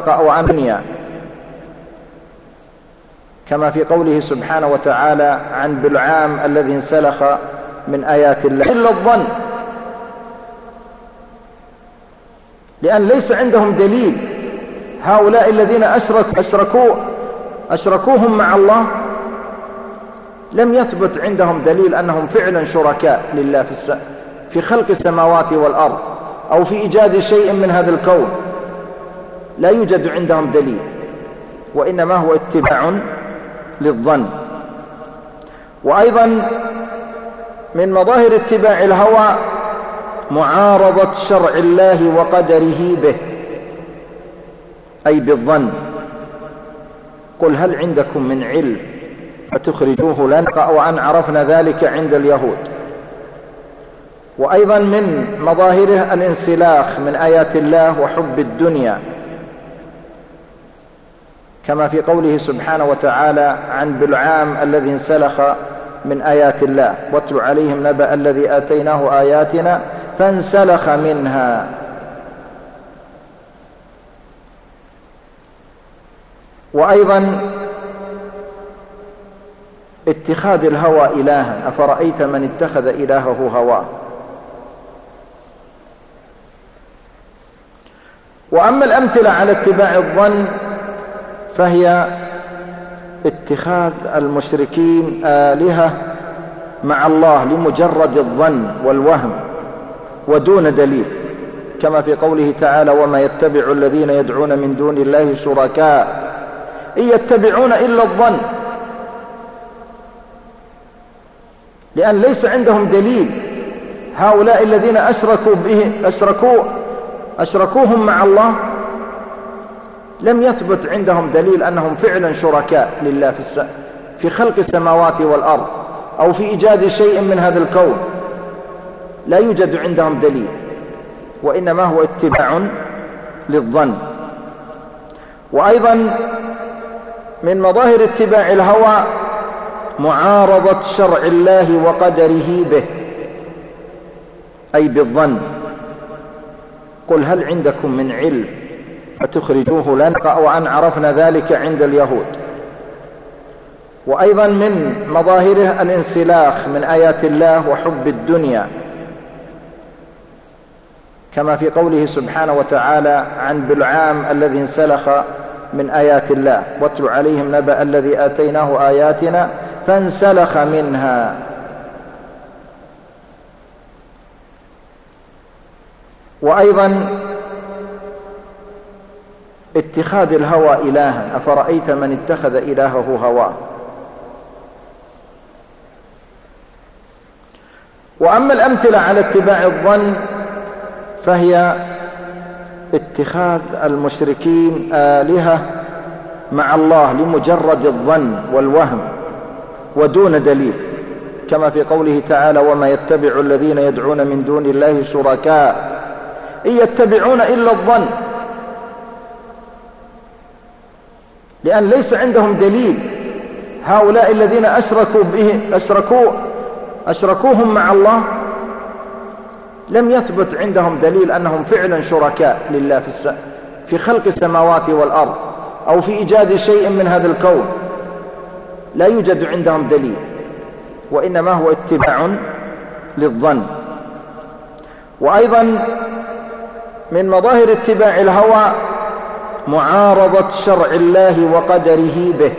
وعن الدنيا، كما في قوله سبحانه وتعالى عن بلعام الذي انسلخ من آيات الله إلا الظن، لأن ليس عندهم دليل. هؤلاء الذين أشركوهم مع الله لم يثبت عندهم دليل أنهم فعلا شركاء لله في خلق السماوات والأرض أو في إيجاد شيء من هذا الكون. لا يوجد عندهم دليل، وإنما هو اتباع للظن. وأيضا من مظاهر اتباع الهوى معارضة شرع الله وقدره به، أي بالظن. قل هل عندكم من علم فتخرجوه لنا، وأن عرفنا ذلك عند اليهود. وأيضا من مظاهره الانسلاخ من آيات الله وحب الدنيا، كما في قوله سبحانه وتعالى عن بلعام الذي انسلخ من آيات الله واتل عليهم نبأ الذي آتيناه آياتنا فانسلخ منها. وأيضا اتخاذ الهوى إلها، أفرأيت من اتخذ إلهه هواه. وأما الأمثلة على اتباع الظن فهي اتخاذ المشركين آلهة مع الله لمجرد الظن والوهم ودون دليل، كما في قوله تعالى وما يتبع الذين يدعون من دون الله شركاء إن يتبعون إلا الظن، لأن ليس عندهم دليل. هؤلاء الذين أشركوهم مع الله لم يثبت عندهم دليل أنهم فعلا شركاء لله في خلق السماوات والأرض أو في إيجاد شيء من هذا الكون. لا يوجد عندهم دليل، وإنما هو اتباع للظن. وأيضا من مظاهر اتباع الهوى معارضة شرع الله وقدره به، أي بالظن. قل هل عندكم من علم فتخرجوه لنا، وأن عرفنا ذلك عند اليهود. وأيضا من مظاهره الانسلاخ من آيات الله وحب الدنيا، كما في قوله سبحانه وتعالى عن بلعام الذي انسلخ من آيات الله واتل عليهم نبأ الذي آتيناه آياتنا فانسلخ منها. وأيضا اتخاذ الهوى إلها، أفرأيت من اتخذ إلهه هواه. وأما الأمثلة على اتباع الظن فهي اتخاذ المشركين آلهة مع الله لمجرد الظن والوهم ودون دليل، كما في قوله تعالى وما يتبع الذين يدعون من دون الله شركاء إن يتبعون إلا الظن، لأن ليس عندهم دليل. هؤلاء الذين أشركوهم مع الله لم يثبت عندهم دليل أنهم فعلا شركاء لله في خلق السماوات والأرض أو في إيجاد شيء من هذا الكون. لا يوجد عندهم دليل، وإنما هو اتباع للظن. وأيضا من مظاهر اتباع الهوى معارضة شرع الله وقدره به،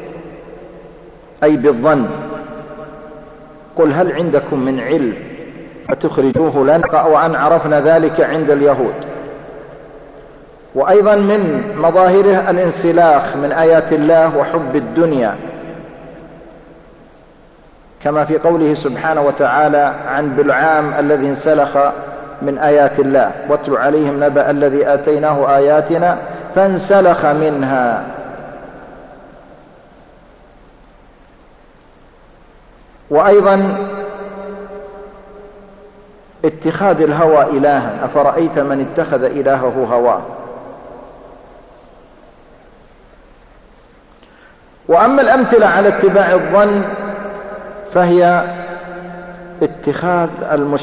أي بالظن. قل هل عندكم من علم فتخرجوه لنا، وأن عرفنا ذلك عند اليهود. وأيضا من مظاهره الانسلاخ من آيات الله وحب الدنيا، كما في قوله سبحانه وتعالى عن بلعام الذي انسلخ من آيات الله واتل عليهم نبأ الذي آتيناه آياتنا فانسلخ منها. وأيضا اتخاذ الهوى إلها، أفرأيت من اتخذ إلهه هواه. وأما الأمثلة على اتباع الظن فهي اتخاذ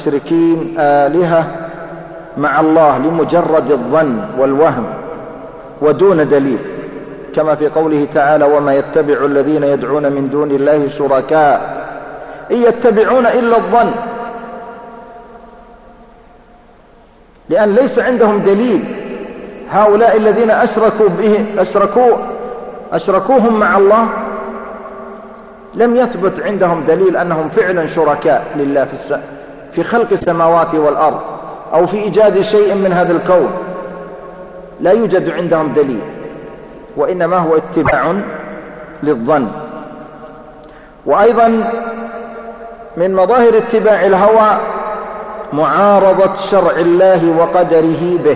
المشركين آلهة مع الله لمجرد الظن والوهم ودون دليل، كما في قوله تعالى وما يتبع الذين يدعون من دون الله شركاء إن يتبعون إلا الظن، لأن ليس عندهم دليل. هؤلاء الذين أشركوهم مع الله لم يثبت عندهم دليل أنهم فعلا شركاء لله في خلق السماوات والأرض أو في إيجاد شيء من هذا الكون، لا يوجد عندهم دليل، وإنما هو اتباع للظن. وأيضا من مظاهر اتباع الهوى معارضة شرع الله وقدره به،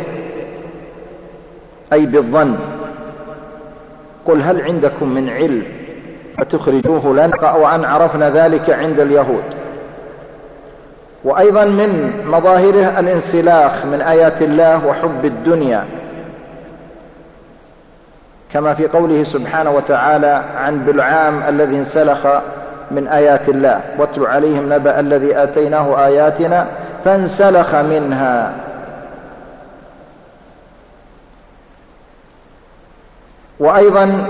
أي بالظن. قل هل عندكم من علم فتخرجوه لنا وأن عرفنا ذلك عند اليهود. وأيضا من مظاهره الانسلاخ من آيات الله وحب الدنيا، كما في قوله سبحانه وتعالى عن بلعام الذي انسلخ من آيات الله واتل عليهم نبأ الذي آتيناه آياتنا فانسلخ منها. وأيضا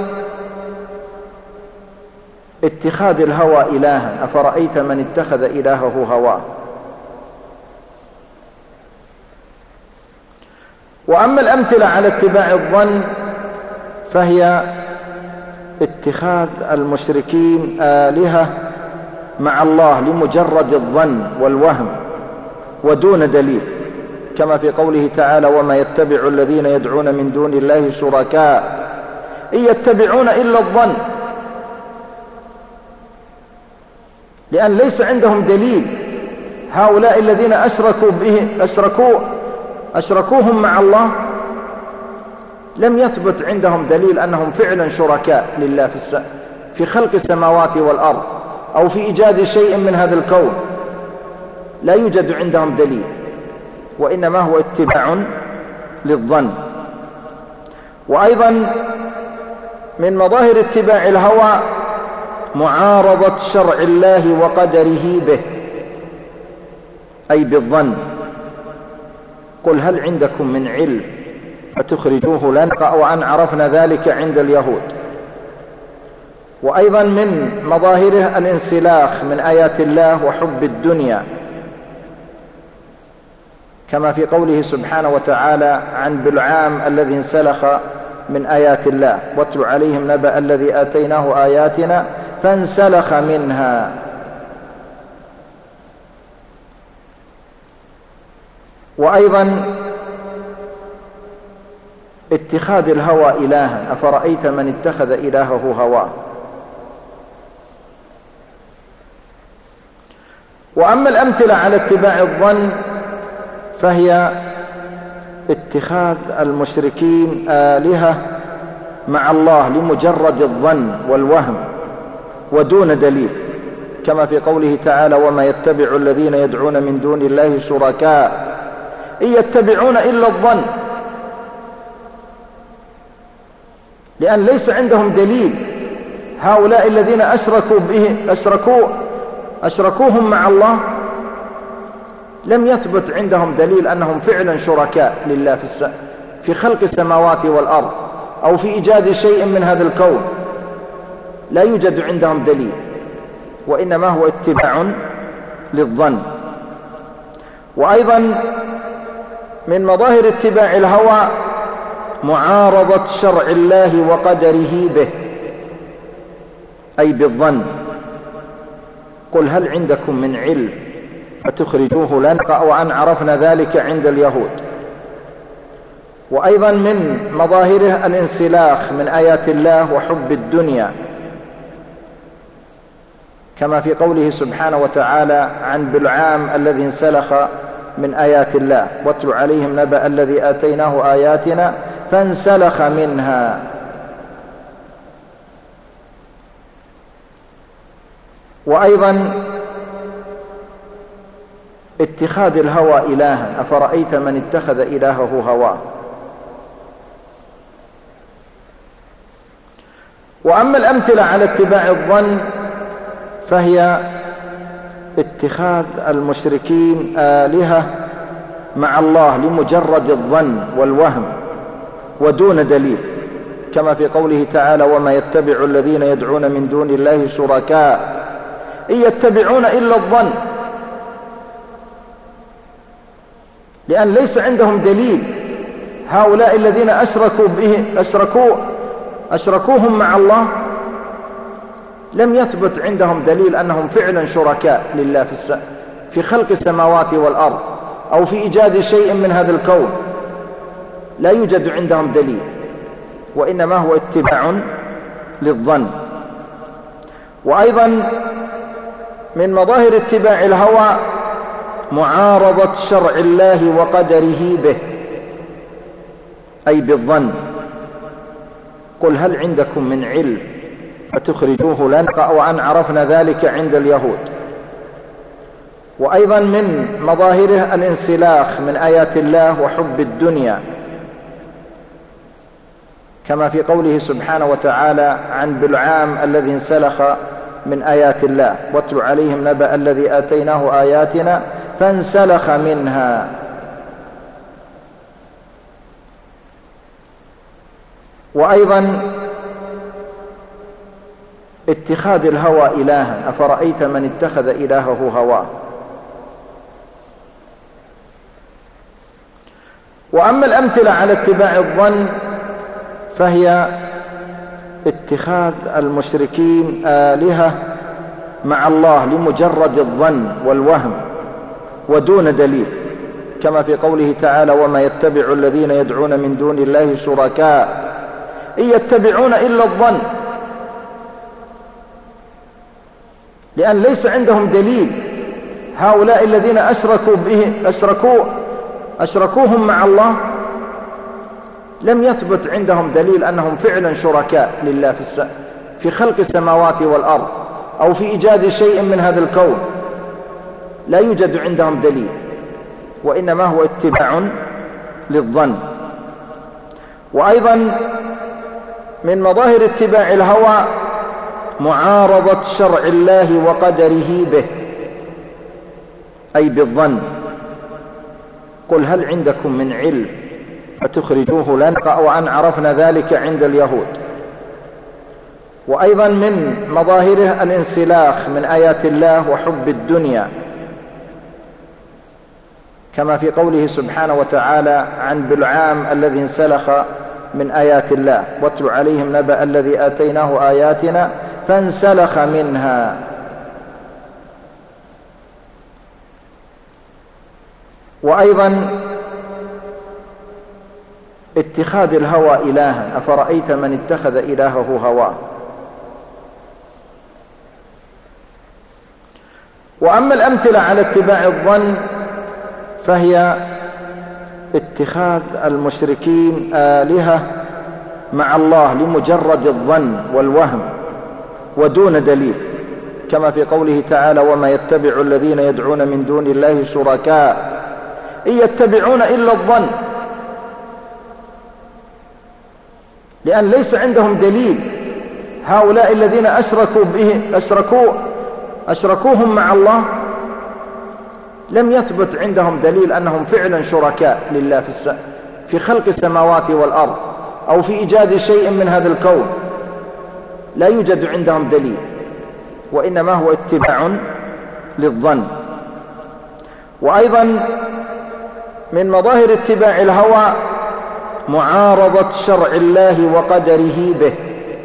اتخاذ الهوى إلها، أفرأيت من اتخذ إلهه هواه. وأما الأمثلة على اتباع الظن فهي اتخاذ المشركين آلهة مع الله لمجرد الظن والوهم ودون دليل، كما في قوله تعالى وما يتبع الذين يدعون من دون الله شركاء إن يتبعون إلا الظن، لأن ليس عندهم دليل. هؤلاء الذين أشركوهم مع الله لم يثبت عندهم دليل أنهم فعلا شركاء لله في خلق السماوات والأرض أو في إيجاد شيء من هذا الكون، لا يوجد عندهم دليل، وإنما هو اتباع للظن. وأيضا من مظاهر اتباع الهوى معارضة شرع الله وقدره به، أي بالظن. قل هل عندكم من علم فتخرجوه لنا وأن عرفنا ذلك عند اليهود. وأيضا من مظاهره الانسلاخ من آيات الله وحب الدنيا، كما في قوله سبحانه وتعالى عن بلعام الذي انسلخ من آيات الله واتل عليهم نبأ الذي آتيناه آياتنا فانسلخ منها. وأيضا اتخاذ الهوى إلها، أفرأيت من اتخذ إلهه هواه. وأما الأمثلة على اتباع الظن فهي اتخاذ المشركين آلهة مع الله لمجرد الظن والوهم ودون دليل، كما في قوله تعالى وما يتبع الذين يدعون من دون الله شركاء إن يتبعون إلا الظن، لأن ليس عندهم دليل. هؤلاء الذين أشركوهم مع الله لم يثبت عندهم دليل أنهم فعلا شركاء لله في خلق السماوات والأرض أو في إيجاد شيء من هذا الكون، لا يوجد عندهم دليل، وإنما هو اتباع للظن. وأيضا من مظاهر اتباع الهوى معارضة شرع الله وقدره به، أي بالظن. قل هل عندكم من علم فتخرجوه لنا وأن عرفنا ذلك عند اليهود. وأيضا من مظاهره الانسلاخ من آيات الله وحب الدنيا، كما في قوله سبحانه وتعالى عن بلعام الذي انسلخ من آيات الله واتل عليهم نبأ الذي آتيناه آياتنا فانسلخ منها. وأيضا اتخاذ الهوى إلها، أفرأيت من اتخذ إلهه هواه. وأما الأمثلة على اتباع الظن فهي اتخاذ المشركين آلهة مع الله لمجرد الظن والوهم ودون دليل، كما في قوله تعالى: وما يتبع الذين يدعون من دون الله شركاء إن يتبعون إلا الظن، لأن ليس عندهم دليل. هؤلاء الذين أشركوهم مع الله لم يثبت عندهم دليل أنهم فعلا شركاء لله في خلق السماوات والأرض أو في إيجاد شيء من هذا الكون. لا يوجد عندهم دليل، وإنما هو اتباع للظن. وأيضا من مظاهر اتباع الهوى معارضة شرع الله وقدره به، أي بالظن. قل هل عندكم من علم فتخرجوه لنا، وأن عرفنا ذلك عند اليهود. وأيضا من مظاهره الانسلاخ من آيات الله وحب الدنيا، كما في قوله سبحانه وتعالى عن بلعام الذي انسلخ من آيات الله: واتل عليهم نبأ الذي آتيناه آياتنا فانسلخ منها. وأيضا اتخاذ الهوى إلها، أفرأيت من اتخذ إلهه هواه. وأما الأمثلة على اتباع الظن فهي اتخاذ المشركين آلهة مع الله لمجرد الظن والوهم ودون دليل، كما في قوله تعالى: وما يتبع الذين يدعون من دون الله شركاء إن يتبعون إلا الظن، لأن ليس عندهم دليل. هؤلاء الذين أشركوهم مع الله لم يثبت عندهم دليل أنهم فعلا شركاء لله في خلق السماوات والأرض أو في إيجاد شيء من هذا الكون. لا يوجد عندهم دليل، وإنما هو اتباع للظن. وأيضا من مظاهر اتباع الهوى معارضة شرع الله وقدره به، أي بالظن. قل هل عندكم من علم فتخرجوه لنا، وأن عرفنا ذلك عند اليهود. وأيضا من مظاهره الانسلاخ من آيات الله وحب الدنيا، كما في قوله سبحانه وتعالى عن بلعام الذي انسلخ من آيات الله: واتل عليهم نبأ الذي آتيناه آياتنا فانسلخ منها. وأيضا اتخاذ الهوى إلها، أفرأيت من اتخذ إلهه هواه. وأما الأمثلة على اتباع الظن فهي اتخاذ المشركين آلهة مع الله لمجرد الظن والوهم ودون دليل، كما في قوله تعالى: وما يتبع الذين يدعون من دون الله شركاء إن يتبعون إلا الظن، لأن ليس عندهم دليل. هؤلاء الذين أشركوهم مع الله لم يثبت عندهم دليل أنهم فعلا شركاء لله في خلق السماوات والأرض أو في إيجاد شيء من هذا الكون. لا يوجد عندهم دليل، وإنما هو اتباع للظن. وأيضا من مظاهر اتباع الهوى معارضة شرع الله وقدره به،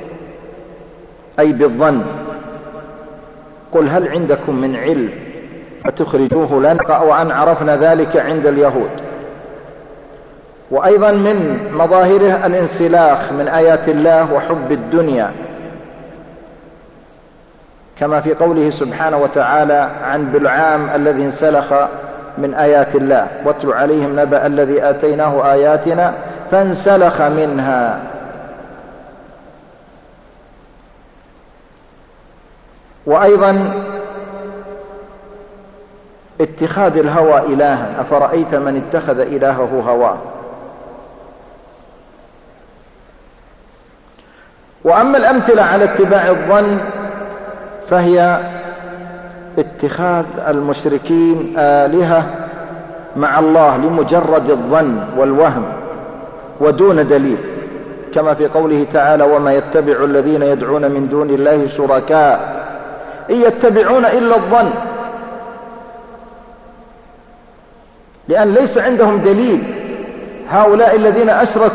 أي بالظن. قل هل عندكم من علم فتخرجوه لنا، وأن عرفنا ذلك عند اليهود. وأيضا من مظاهره الانسلاخ من آيات الله وحب الدنيا، كما في قوله سبحانه وتعالى عن بلعام الذي انسلخ من آيات الله: واتل عليهم نبأ الذي آتيناه آياتنا فانسلخ منها. وأيضا اتخاذ الهوى إلها، أفرأيت من اتخذ إلهه هواه. وأما الأمثلة على اتباع الظن فهي اتخاذ المشركين آلهة مع الله لمجرد الظن والوهم ودون دليل، كما في قوله تعالى وما يتبع الذين يدعون من دون الله شركاء إن يتبعون إلا الظن، لأن ليس عندهم دليل. هؤلاء الذين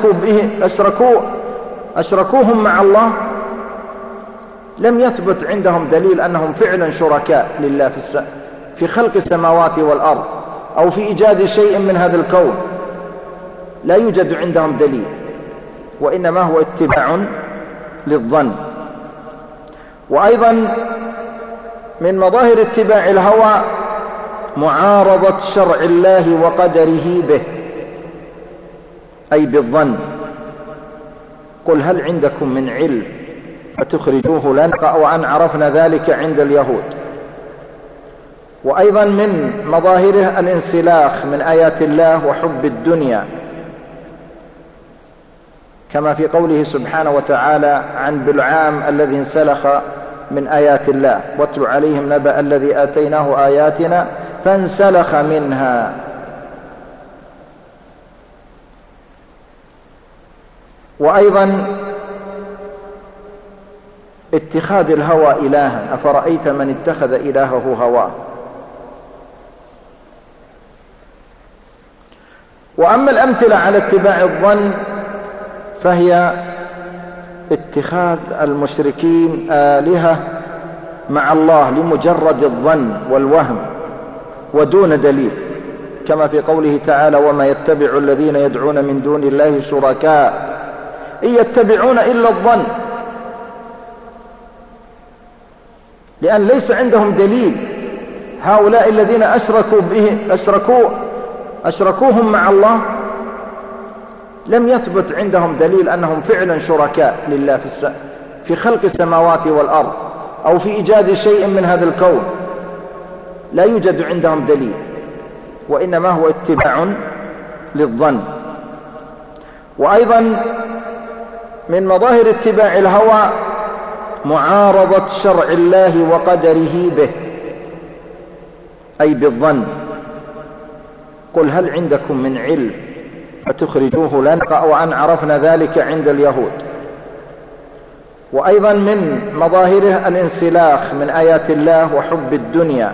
أشركوهم مع الله لم يثبت عندهم دليل أنهم فعلا شركاء لله في خلق السماوات والأرض أو في إيجاد شيء من هذا الكون، لا يوجد عندهم دليل، وإنما هو اتباع للظن. وأيضا من مظاهر اتباع الهوى معارضة شرع الله وقدره به، أي بالظن. قل هل عندكم من علم فتخرجوه لنا وأن عرفنا ذلك عند اليهود. وأيضا من مظاهره الانسلاخ من آيات الله وحب الدنيا، كما في قوله سبحانه وتعالى عن بلعام الذي انسلخ من آيات الله واتل عليهم نبأ الذي آتيناه آياتنا فانسلخ منها. وأيضا اتخاذ الهوى إلها، أفرأيت من اتخذ إلهه هواه. وأما الأمثلة على اتباع الظن فهي اتخاذ المشركين آلهة مع الله لمجرد الظن والوهم ودون دليل، كما في قوله تعالى وما يتبع الذين يدعون من دون الله شركاء إن يتبعون إلا الظن، لأن ليس عندهم دليل. هؤلاء الذين أشركوهم مع الله لم يثبت عندهم دليل أنهم فعلا شركاء لله في خلق السماوات والأرض أو في إيجاد شيء من هذا الكون، لا يوجد عندهم دليل، وإنما هو اتباع للظن. وأيضا من مظاهر اتباع الهوى معارضة شرع الله وقدره به، أي بالظن. قل هل عندكم من علم فتخرجوه لنا وأن عرفنا ذلك عند اليهود. وأيضا من مظاهره الانسلاخ من آيات الله وحب الدنيا،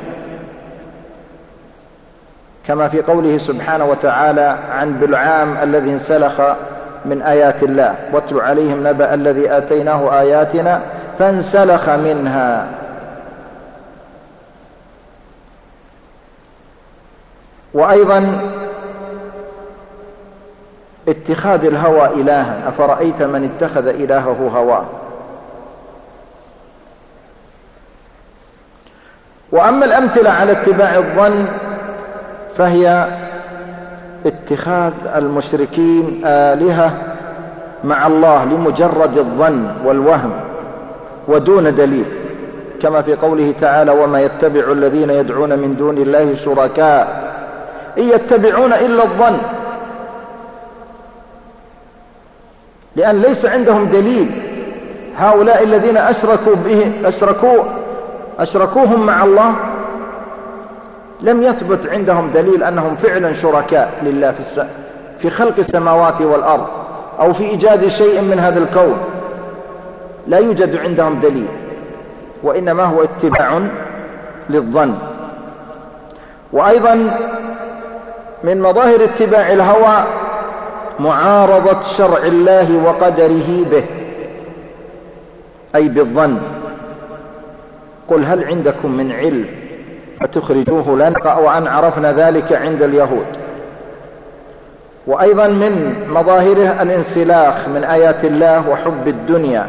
كما في قوله سبحانه وتعالى عن بلعام الذي انسلخ من آيات الله واتل عليهم نبأ الذي آتيناه آياتنا فانسلخ منها. وأيضا اتخاذ الهوى إلها، أفرأيت من اتخذ إلهه هواه. وأما الأمثلة على اتباع الظن فهي اتخاذ المشركين آلهة مع الله لمجرد الظن والوهم ودون دليل، كما في قوله تعالى وما يتبع الذين يدعون من دون الله شركاء إن يتبعون إلا الظن، لأن ليس عندهم دليل. هؤلاء الذين أشركوهم مع الله لم يثبت عندهم دليل أنهم فعلا شركاء لله في خلق السماوات والأرض أو في إيجاد شيء من هذا الكون، لا يوجد عندهم دليل، وإنما هو اتباع للظن. وأيضا من مظاهر اتباع الهوى معارضة شرع الله وقدره به، أي بالظن. قل هل عندكم من علم فتخرجوه لنا وأن عرفنا ذلك عند اليهود. وأيضا من مظاهره الانسلاخ من آيات الله وحب الدنيا،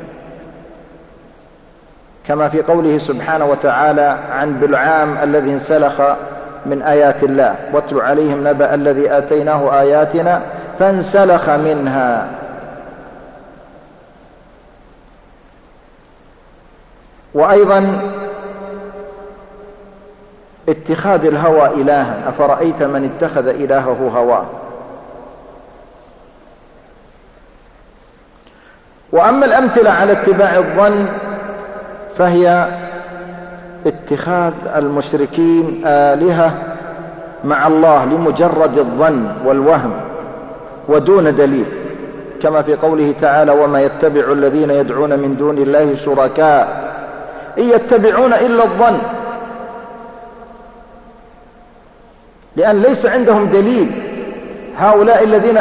كما في قوله سبحانه وتعالى عن بلعام الذي انسلخ من آيات الله واتل عليهم نبأ الذي آتيناه آياتنا فانسلخ منها. وأيضا اتخاذ الهوى إلها، أفرأيت من اتخذ إلهه هواه. وأما الأمثلة على اتباع الظن فهي اتخاذ المشركين آلهة مع الله لمجرد الظن والوهم ودون دليل، كما في قوله تعالى: وما يتبع الذين يدعون من دون الله شركاء إن يتبعون إلا الظن، لأن ليس عندهم دليل. هؤلاء الذين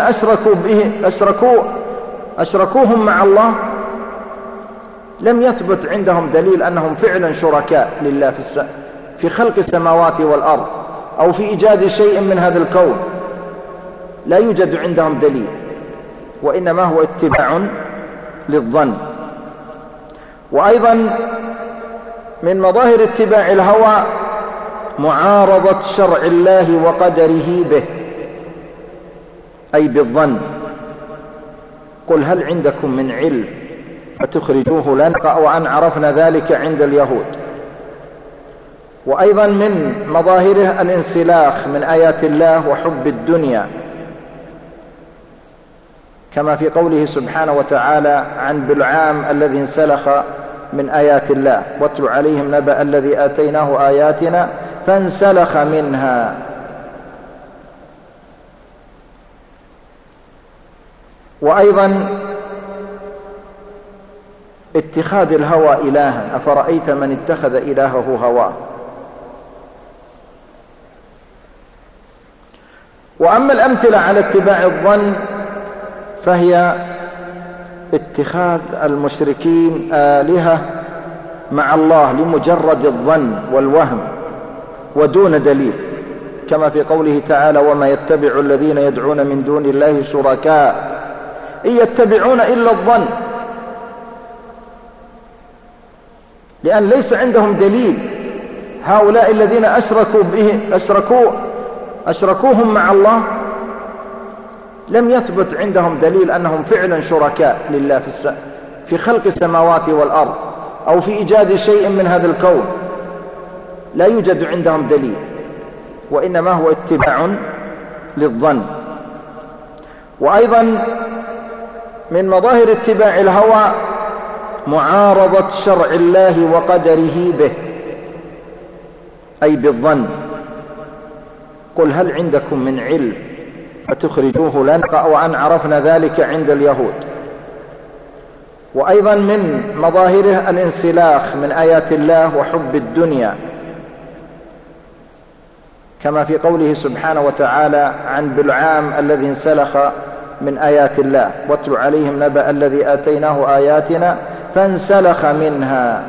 أشركوهم مع الله لم يثبت عندهم دليل أنهم فعلا شركاء لله في خلق السماوات والأرض أو في إيجاد شيء من هذا الكون. لا يوجد عندهم دليل، وإنما هو اتباع للظن. وأيضا من مظاهر اتباع الهوى معارضة شرع الله وقدره به، أي بالظن. قل هل عندكم من علم فتخرجوه لنا، وأن عرفنا ذلك عند اليهود. وأيضا من مظاهره الانسلاخ من آيات الله وحب الدنيا، كما في قوله سبحانه وتعالى عن بلعام الذي انسلخ من آيات الله: واتل عليهم نبأ الذي آتيناه آياتنا فانسلخ منها. وأيضا اتخاذ الهوى إلها، أفرأيت من اتخذ إلهه هواه. وأما الأمثلة على اتباع الظن فهي اتخاذ المشركين آلهة مع الله لمجرد الظن والوهم ودون دليل، كما في قوله تعالى: وما يتبع الذين يدعون من دون الله شركاء إن يتبعون إلا الظن، لأن ليس عندهم دليل. هؤلاء الذين أشركوهم مع الله لم يثبت عندهم دليل أنهم فعلا شركاء لله في خلق السماوات والأرض أو في إيجاد شيء من هذا الكون. لا يوجد عندهم دليل، وإنما هو اتباع للظن. وأيضا من مظاهر اتباع الهوى معارضة شرع الله وقدره به، أي بالظن. قل هل عندكم من علم فتخرجوه لنا، وأن عرفنا ذلك عند اليهود. وأيضا من مظاهره الانسلاخ من آيات الله وحب الدنيا، كما في قوله سبحانه وتعالى عن بلعام الذي انسلخ من آيات الله: واتل عليهم نبأ الذي آتيناه آياتنا فانسلخ منها.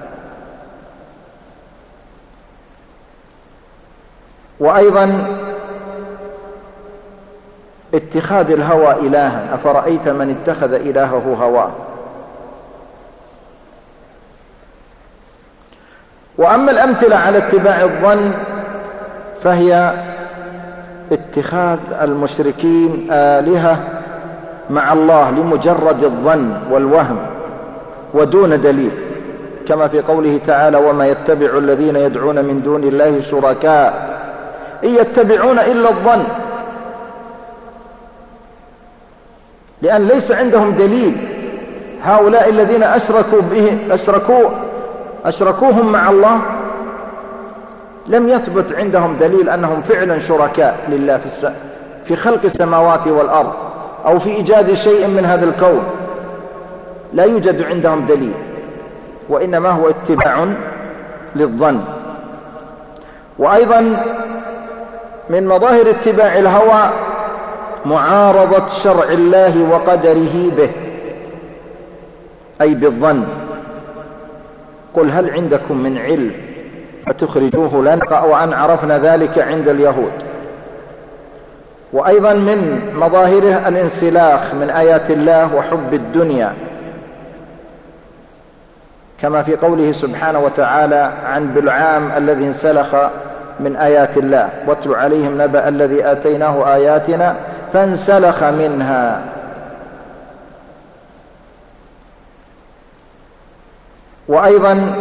وأيضا اتخاذ الهوى إلها، أفرأيت من اتخذ إلهه هواه. وأما الأمثلة على اتباع الظن فهي اتخاذ المشركين آلهة مع الله لمجرد الظن والوهم ودون دليل، كما في قوله تعالى: وما يتبع الذين يدعون من دون الله شركاء إن يتبعون إلا الظن، لأن ليس عندهم دليل. هؤلاء الذين أشركوهم مع الله لم يثبت عندهم دليل أنهم فعلا شركاء لله في خلق السماوات والأرض أو في إيجاد شيء من هذا الكون. لا يوجد عندهم دليل، وإنما هو اتباع للظن. وأيضا من مظاهر اتباع الهوى معارضة شرع الله وقدره به، أي بالظن. قل هل عندكم من علم فتخرجوه لنا، وأن عرفنا ذلك عند اليهود. وأيضا من مظاهره الانسلاخ من آيات الله وحب الدنيا، كما في قوله سبحانه وتعالى عن بلعام الذي انسلخ من آيات الله: واتل عليهم نبأ الذي آتيناه آياتنا فانسلخ منها. وأيضا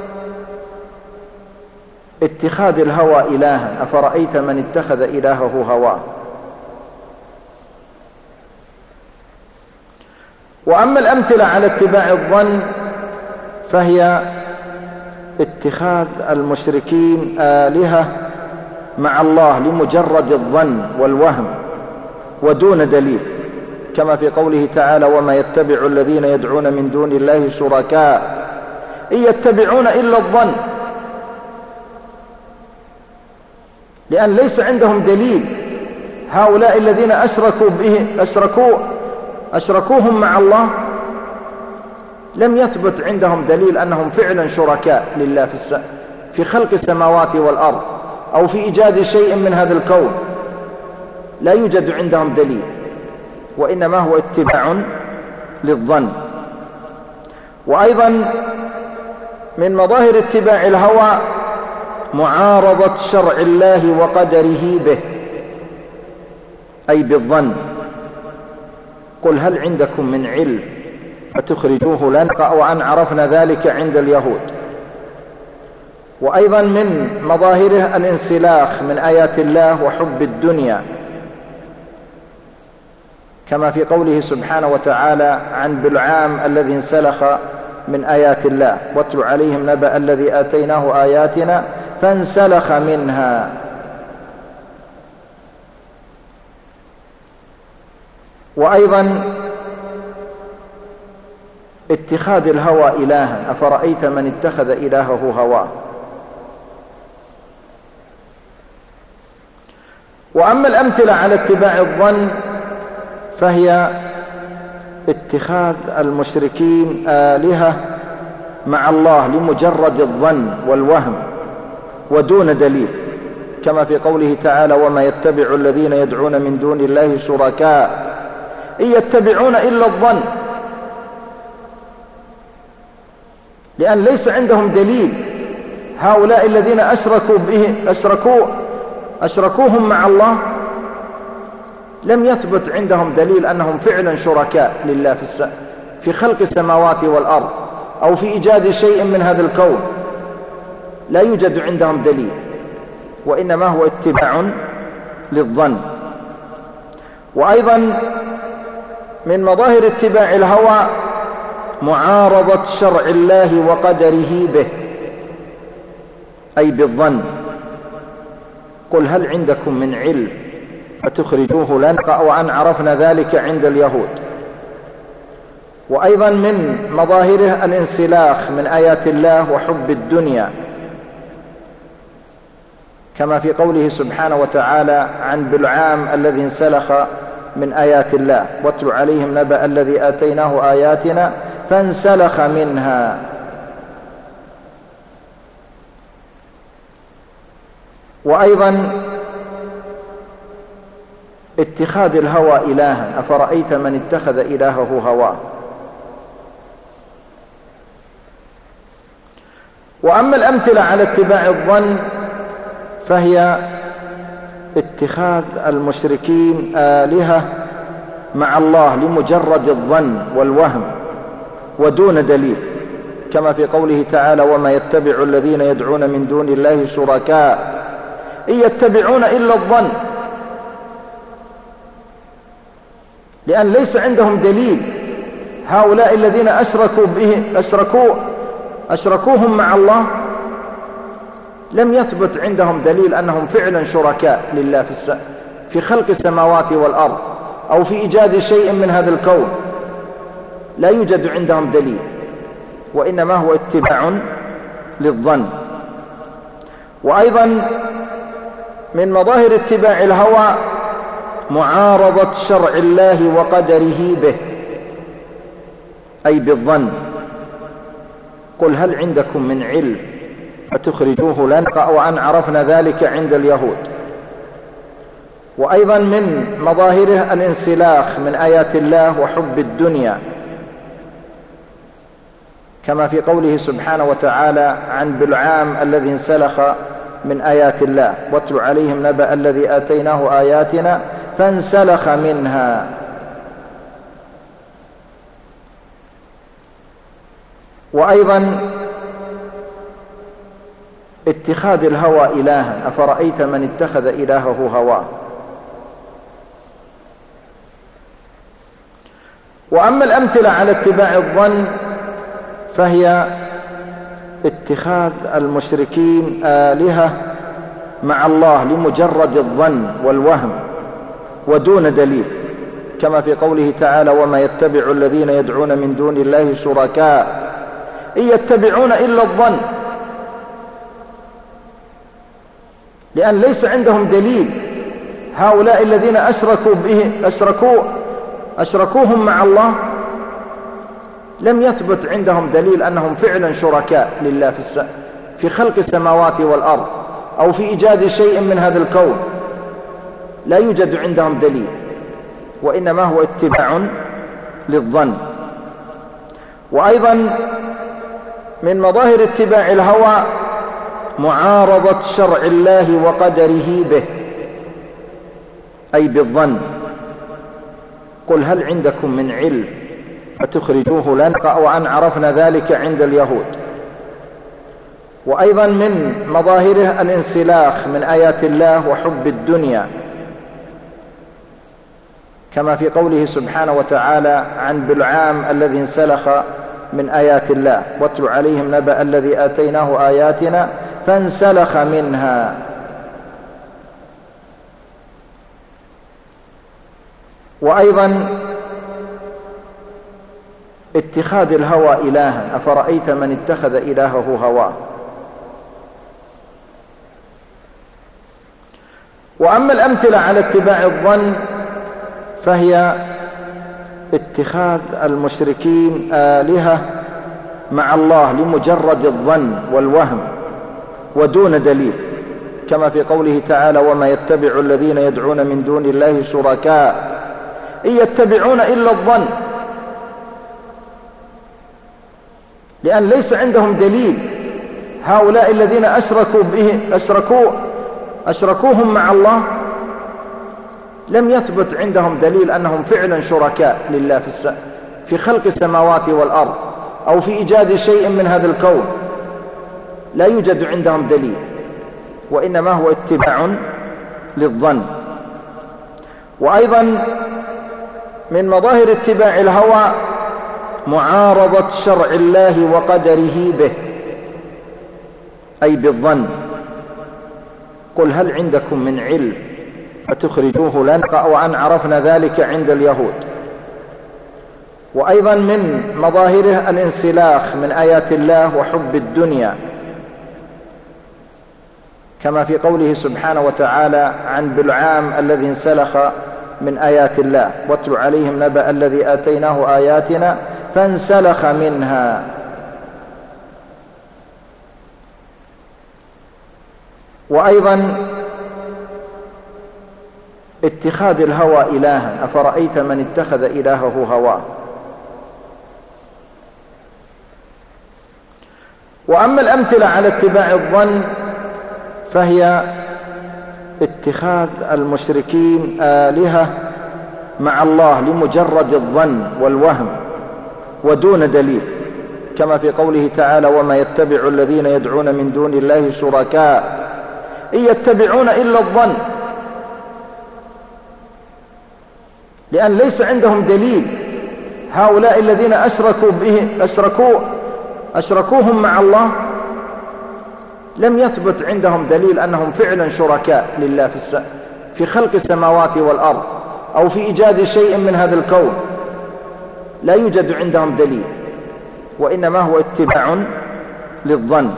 اتخاذ الهوى إلها، أفرأيت من اتخذ إلهه هواه. وأما الأمثلة على اتباع الظن فهي اتخاذ المشركين آلهة مع الله لمجرد الظن والوهم ودون دليل، كما في قوله تعالى وما يتبع الذين يدعون من دون الله شركاء إن يتبعون إلا الظن، لأن ليس عندهم دليل. هؤلاء الذين أشركوهم مع الله لم يثبت عندهم دليل أنهم فعلا شركاء لله في خلق السماوات والأرض أو في إيجاد شيء من هذا الكون، لا يوجد عندهم دليل، وإنما هو اتباع للظن. وأيضا من مظاهر اتباع الهوى معارضة شرع الله وقدره به، أي بالظن. قل هل عندكم من علم فتخرجوه لنا وأن عرفنا ذلك عند اليهود. وأيضا من مظاهره الانسلاخ من آيات الله وحب الدنيا، كما في قوله سبحانه وتعالى عن بلعام الذي انسلخ من آيات الله واتل عليهم نبأ الذي آتيناه آياتنا فانسلخ منها. وأيضا اتخاذ الهوى إلها، أفرأيت من اتخذ إلهه هواه. وأما الأمثلة على اتباع الظن فهي اتخاذ المشركين آلهة مع الله لمجرد الظن والوهم ودون دليل، كما في قوله تعالى وما يتبع الذين يدعون من دون الله شركاء إن يتبعون إلا الظن، لأن ليس عندهم دليل. هؤلاء الذين أشركوهم مع الله لم يثبت عندهم دليل أنهم فعلا شركاء لله في خلق السماوات والأرض أو في إيجاد شيء من هذا الكون، لا يوجد عندهم دليل، وإنما هو اتباع للظن. وأيضا من مظاهر اتباع الهوى معارضة شرع الله وقدره به، أي بالظن. قل هل عندكم من علم فتخرجوه لنا وأن عرفنا ذلك عند اليهود. وأيضا من مظاهره الانسلاخ من آيات الله وحب الدنيا، كما في قوله سبحانه وتعالى عن بلعام الذي انسلخ من آيات الله واتل عليهم نبأ الذي آتيناه آياتنا فانسلخ منها. وأيضا اتخاذ الهوى إلها، أفرأيت من اتخذ إلهه هواه. وأما الأمثلة على اتباع الظن فهي اتخاذ المشركين آلهة مع الله لمجرد الظن والوهم ودون دليل، كما في قوله تعالى وما يتبع الذين يدعون من دون الله شركاء إن يتبعون إلا الظن، لأن ليس عندهم دليل. هؤلاء الذين أشركوهم مع الله لم يثبت عندهم دليل أنهم فعلا شركاء لله في خلق السماوات والأرض أو في إيجاد شيء من هذا الكون، لا يوجد عندهم دليل، وإنما هو اتباع للظن. وأيضا من مظاهر اتباع الهوى معارضة شرع الله وقدره به، أي بالظن. قل هل عندكم من علم فتخرجوه لنا وأن عرفنا ذلك عند اليهود. وأيضا من مظاهره الانسلاخ من آيات الله وحب الدنيا، كما في قوله سبحانه وتعالى عن بلعام الذي انسلخ من آيات الله واتل عليهم نبأ الذي آتيناه آياتنا فانسلخ منها. وأيضا اتخاذ الهوى إلها، أفرأيت من اتخذ إلهه هواه. وأما الأمثلة على اتباع الظن فهي اتخاذ المشركين آلهة مع الله لمجرد الظن والوهم ودون دليل، كما في قوله تعالى: وما يتبع الذين يدعون من دون الله شركاء إن يتبعون إلا الظن، لأن ليس عندهم دليل. هؤلاء الذين أشركوهم مع الله لم يثبت عندهم دليل أنهم فعلا شركاء لله في خلق السماوات والأرض أو في إيجاد شيء من هذا الكون. لا يوجد عندهم دليل، وإنما هو اتباع للظن. وأيضا من مظاهر اتباع الهوى معارضة شرع الله وقدره به، أي بالظن. قل هل عندكم من علم فتخرجوه لنا، وأن عرفنا ذلك عند اليهود. وأيضا من مظاهره الانسلاخ من آيات الله وحب الدنيا، كما في قوله سبحانه وتعالى عن بلعام الذي انسلخ من آيات الله: واتل عليهم نبأ الذي آتيناه آياتنا فانسلخ منها. وأيضا اتخاذ الهوى إلها، أفرأيت من اتخذ إلهه هواه. وأما الأمثلة على اتباع الظن فهي اتخاذ المشركين آلهة مع الله لمجرد الظن والوهم ودون دليل، كما في قوله تعالى: وما يتبع الذين يدعون من دون الله شركاء إن يتبعون إلا الظن، لأن ليس عندهم دليل. هؤلاء الذين أشركوهم مع الله لم يثبت عندهم دليل أنهم فعلا شركاء لله في خلق السماوات والأرض أو في إيجاد شيء من هذا الكون. لا يوجد عندهم دليل، وإنما هو اتباع للظن. وأيضا من مظاهر اتباع الهوى معارضة شرع الله وقدره به، أي بالظن. قل هل عندكم من علم فتخرجوه لنا، وأن عرفنا ذلك عند اليهود. وأيضا من مظاهره الانسلاخ من آيات الله وحب الدنيا، كما في قوله سبحانه وتعالى عن بلعام الذي انسلخ من آيات الله: واتل عليهم نبأ الذي آتيناه آياتنا فانسلخ منها. وأيضا اتخاذ الهوى إلها، أفرأيت من اتخذ إلهه هواه. وأما الأمثلة على اتباع الظن فهي اتخاذ المشركين آلهة مع الله لمجرد الظن والوهم ودون دليل، كما في قوله تعالى: وما يتبع الذين يدعون من دون الله شركاء إن يتبعون إلا الظن، لأن ليس عندهم دليل. هؤلاء الذين أشركوهم مع الله لم يثبت عندهم دليل أنهم فعلا شركاء لله في خلق السماوات والأرض أو في إيجاد شيء من هذا الكون. لا يوجد عندهم دليل، وإنما هو اتباع للظن.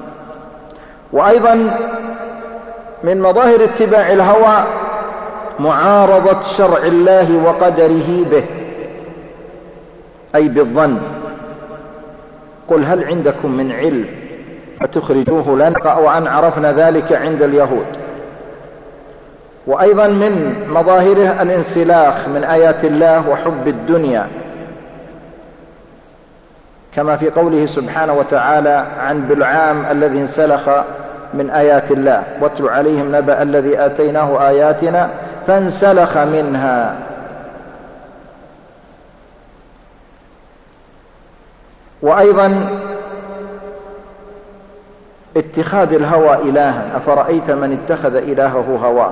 وأيضا من مظاهر اتباع الهوى معارضة شرع الله وقدره به، أي بالظن. قل هل عندكم من علم فتخرجوه لنا، وأن عرفنا ذلك عند اليهود. وأيضا من مظاهره الانسلاخ من آيات الله وحب الدنيا، كما في قوله سبحانه وتعالى عن بلعام الذي انسلخ من آيات الله: واتل عليهم نبأ الذي آتيناه آياتنا فانسلخ منها. وأيضا اتخاذ الهوى إلها، أفرأيت من اتخذ إلهه هواه.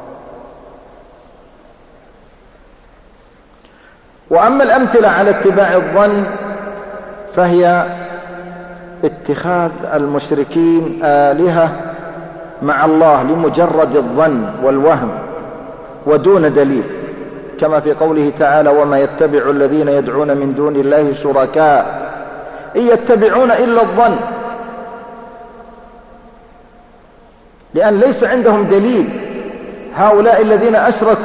وأما الأمثلة على اتباع الظن فهي اتخاذ المشركين آلهة مع الله لمجرد الظن والوهم ودون دليل، كما في قوله تعالى وما يتبع الذين يدعون من دون الله شركاء إن يتبعون إلا الظن، لأن ليس عندهم دليل. هؤلاء الذين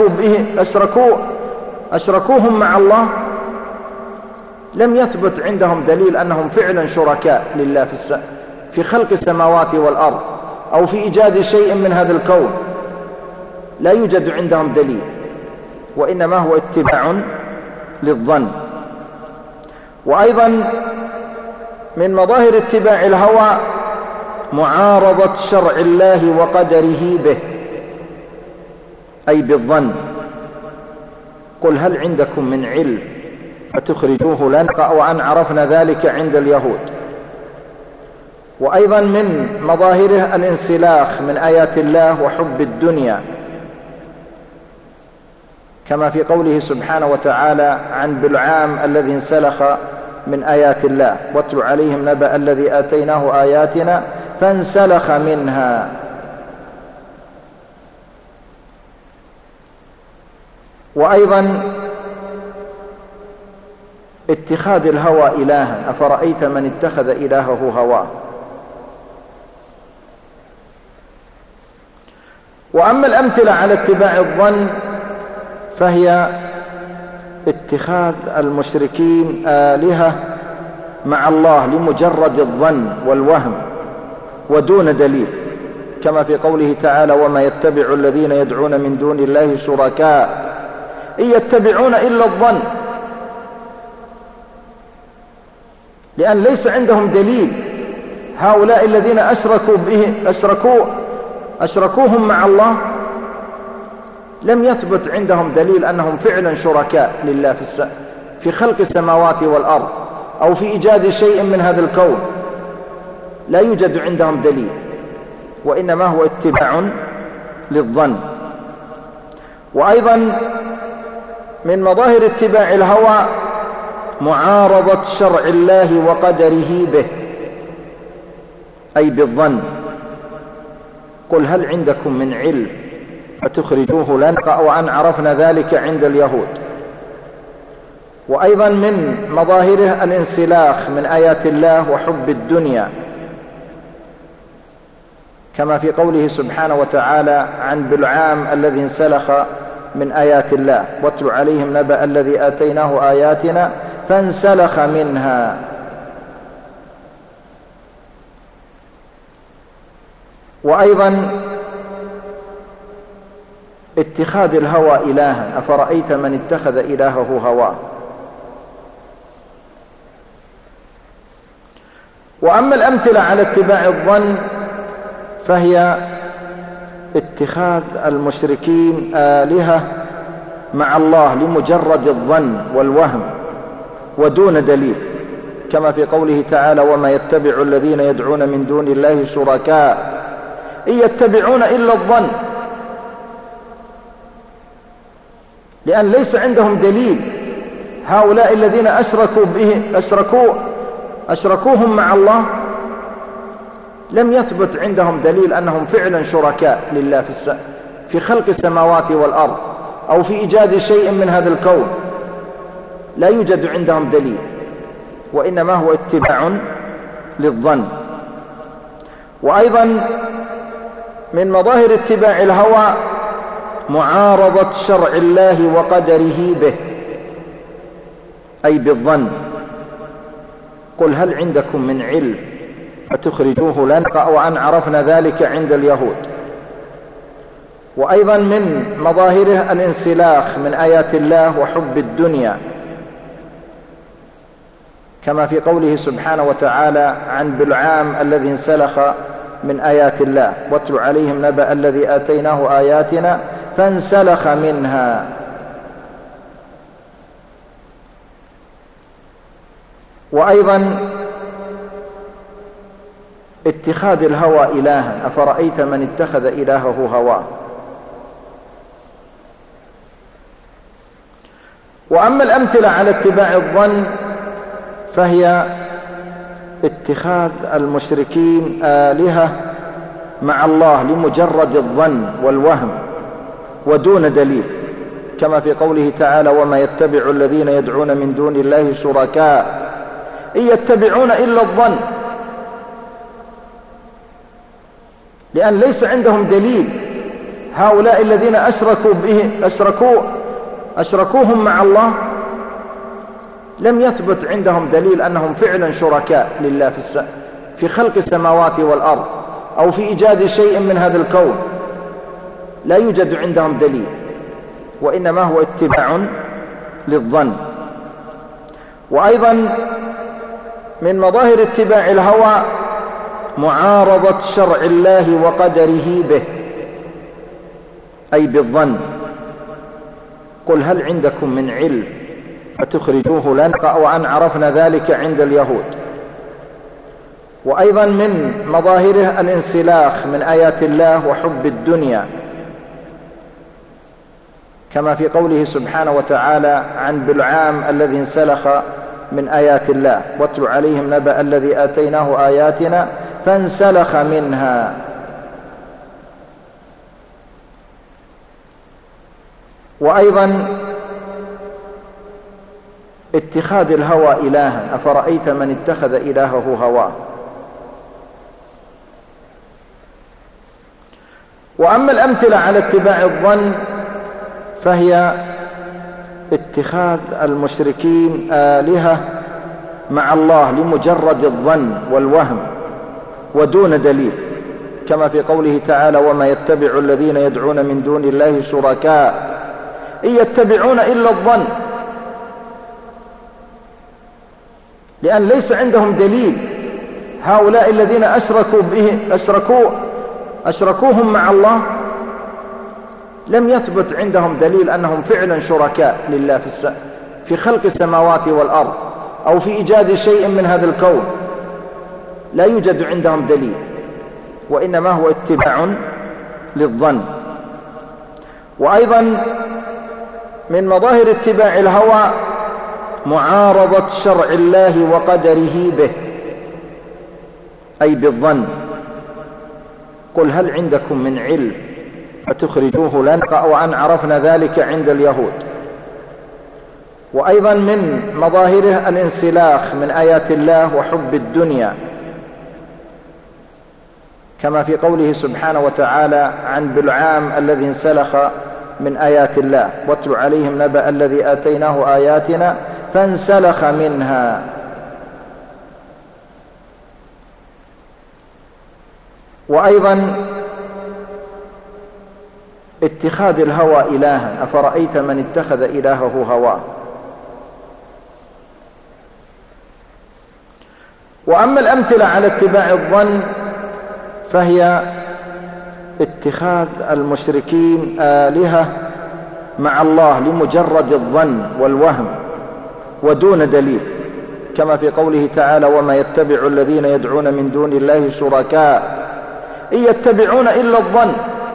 أشركوهم مع الله لم يثبت عندهم دليل أنهم فعلا شركاء لله في خلق السماوات والأرض أو في إيجاد شيء من هذا الكون، لا يوجد عندهم دليل، وإنما هو اتباع للظن. وأيضا من مظاهر اتباع الهوى معارضة شرع الله وقدره به، أي بالظن. قل هل عندكم من علم فتخرجوه لنا وأن عرفنا ذلك عند اليهود. وأيضا من مظاهره الانسلاخ من آيات الله وحب الدنيا، كما في قوله سبحانه وتعالى عن بلعام الذي انسلخ من آيات الله واتل عليهم نبأ الذي آتيناه آياتنا فانسلخ منها. وأيضا اتخاذ الهوى إلها، أفرأيت من اتخذ إلهه هواه. وأما الأمثلة على اتباع الظن فهي اتخاذ المشركين آلهة مع الله لمجرد الظن والوهم ودون دليل، كما في قوله تعالى وما يتبع الذين يدعون من دون الله شركاء إن يتبعون إلا الظن، لأن ليس عندهم دليل. هؤلاء الذين أشركوهم مع الله لم يثبت عندهم دليل أنهم فعلا شركاء لله في خلق السماوات والأرض أو في إيجاد شيء من هذا الكون، لا يوجد عندهم دليل، وإنما هو اتباع للظن. وأيضا من مظاهر اتباع الهوى معارضة شرع الله وقدره به، أي بالظن. قل هل عندكم من علم فتخرجوه لنا وأن عرفنا ذلك عند اليهود. وأيضا من مظاهره الانسلاخ من آيات الله وحب الدنيا، كما في قوله سبحانه وتعالى عن بلعام الذي انسلخ من آيات الله واتل عليهم نبأ الذي آتيناه آياتنا فانسلخ منها. وأيضا اتخاذ الهوى إلها، أفرأيت من اتخذ إلهه هواه. وأما الأمثلة على اتباع الظن فهي اتخاذ المشركين آلهة مع الله لمجرد الظن والوهم ودون دليل، كما في قوله تعالى وما يتبع الذين يدعون من دون الله شركاء إن يتبعون إلا الظن، لأن ليس عندهم دليل. هؤلاء الذين أشركوهم مع الله لم يثبت عندهم دليل أنهم فعلا شركاء لله في خلق السماوات والأرض أو في إيجاد شيء من هذا الكون، لا يوجد عندهم دليل، وإنما هو اتباع للظن. وأيضا من مظاهر اتباع الهوى معارضة شرع الله وقدره به، أي بالظن. قل هل عندكم من علم فتخرجوه لنا وأن عرفنا ذلك عند اليهود. وأيضا من مظاهره الانسلاخ من آيات الله وحب الدنيا، كما في قوله سبحانه وتعالى عن بلعام الذي انسلخ من آيات الله واتل عليهم نبأ الذي آتيناه آياتنا فانسلخ منها. وأيضا اتخاذ الهوى إلها، أفرأيت من اتخذ إلهه هواه. وأما الأمثلة على اتباع الظن فهي اتخاذ المشركين آلهة مع الله لمجرد الظن والوهم ودون دليل، كما في قوله تعالى: وما يتبع الذين يدعون من دون الله شركاء إن يتبعون إلا الظن، لأن ليس عندهم دليل. هؤلاء الذين أشركوهم مع الله لم يثبت عندهم دليل أنهم فعلا شركاء لله في خلق السماوات والأرض أو في إيجاد شيء من هذا الكون. لا يوجد عندهم دليل، وإنما هو اتباع للظن. وأيضا من مظاهر اتباع الهوى معارضة شرع الله وقدره به، أي بالظن. قل هل عندكم من علم فتخرجوه لنا، وأن عرفنا ذلك عند اليهود. وأيضا من مظاهره الانسلاخ من آيات الله وحب الدنيا، كما في قوله سبحانه وتعالى عن بلعام الذي انسلخ من آيات الله: واتل عليهم نبأ الذي آتيناه آياتنا فانسلخ منها. وأيضا اتخاذ الهوى إلها، أفرأيت من اتخذ إلهه هواه. وأما الأمثلة على اتباع الظن فهي اتخاذ المشركين آلهة مع الله لمجرد الظن والوهم ودون دليل، كما في قوله تعالى: وما يتبع الذين يدعون من دون الله شركاء إن يتبعون إلا الظن، لأن ليس عندهم دليل. هؤلاء الذين أشركوهم مع الله لم يثبت عندهم دليل أنهم فعلا شركاء لله في خلق السماوات والأرض أو في إيجاد شيء من هذا الكون. لا يوجد عندهم دليل، وإنما هو اتباع للظن. وأيضا من مظاهر اتباع الهوى معارضة شرع الله وقدره به، أي بالظن. قل هل عندكم من علم فتخرجوه لنا، وأن عرفنا ذلك عند اليهود. وأيضا من مظاهره الانسلاخ من آيات الله وحب الدنيا، كما في قوله سبحانه وتعالى عن بلعام الذي انسلخ من آيات الله: واتل عليهم نبأ الذي آتيناه آياتنا فانسلخ منها. وأيضا اتخاذ الهوى إلها، أفرأيت من اتخذ إلهه هواه. وأما الأمثلة على اتباع الظن فهي اتخاذ المشركين آلهة مع الله لمجرد الظن والوهم ودون دليل، كما في قوله تعالى: وما يتبع الذين يدعون من دون الله شركاء إن يتبعون إلا الظن،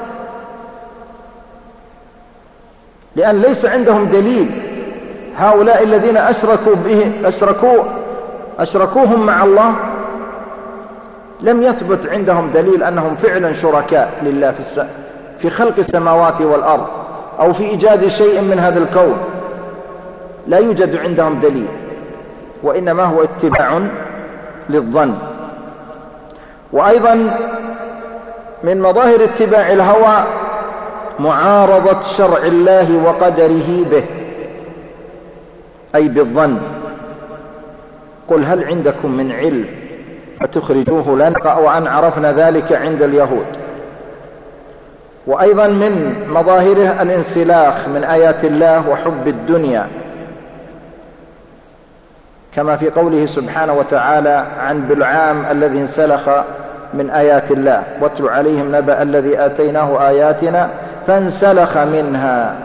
لأن ليس عندهم دليل. هؤلاء الذين أشركوهم مع الله لم يثبت عندهم دليل أنهم فعلا شركاء لله في خلق السماوات والأرض أو في إيجاد شيء من هذا الكون. لا يوجد عندهم دليل، وإنما هو اتباع للظن. وأيضا من مظاهر اتباع الهوى معارضة شرع الله وقدره به، أي بالظن. قل هل عندكم من علم فتخرجوه لنا، وأن عرفنا ذلك عند اليهود. وأيضا من مظاهره الانسلاخ من آيات الله وحب الدنيا، كما في قوله سبحانه وتعالى عن بلعام الذي انسلخ من آيات الله: واتل عليهم نبأ الذي آتيناه آياتنا فانسلخ منها.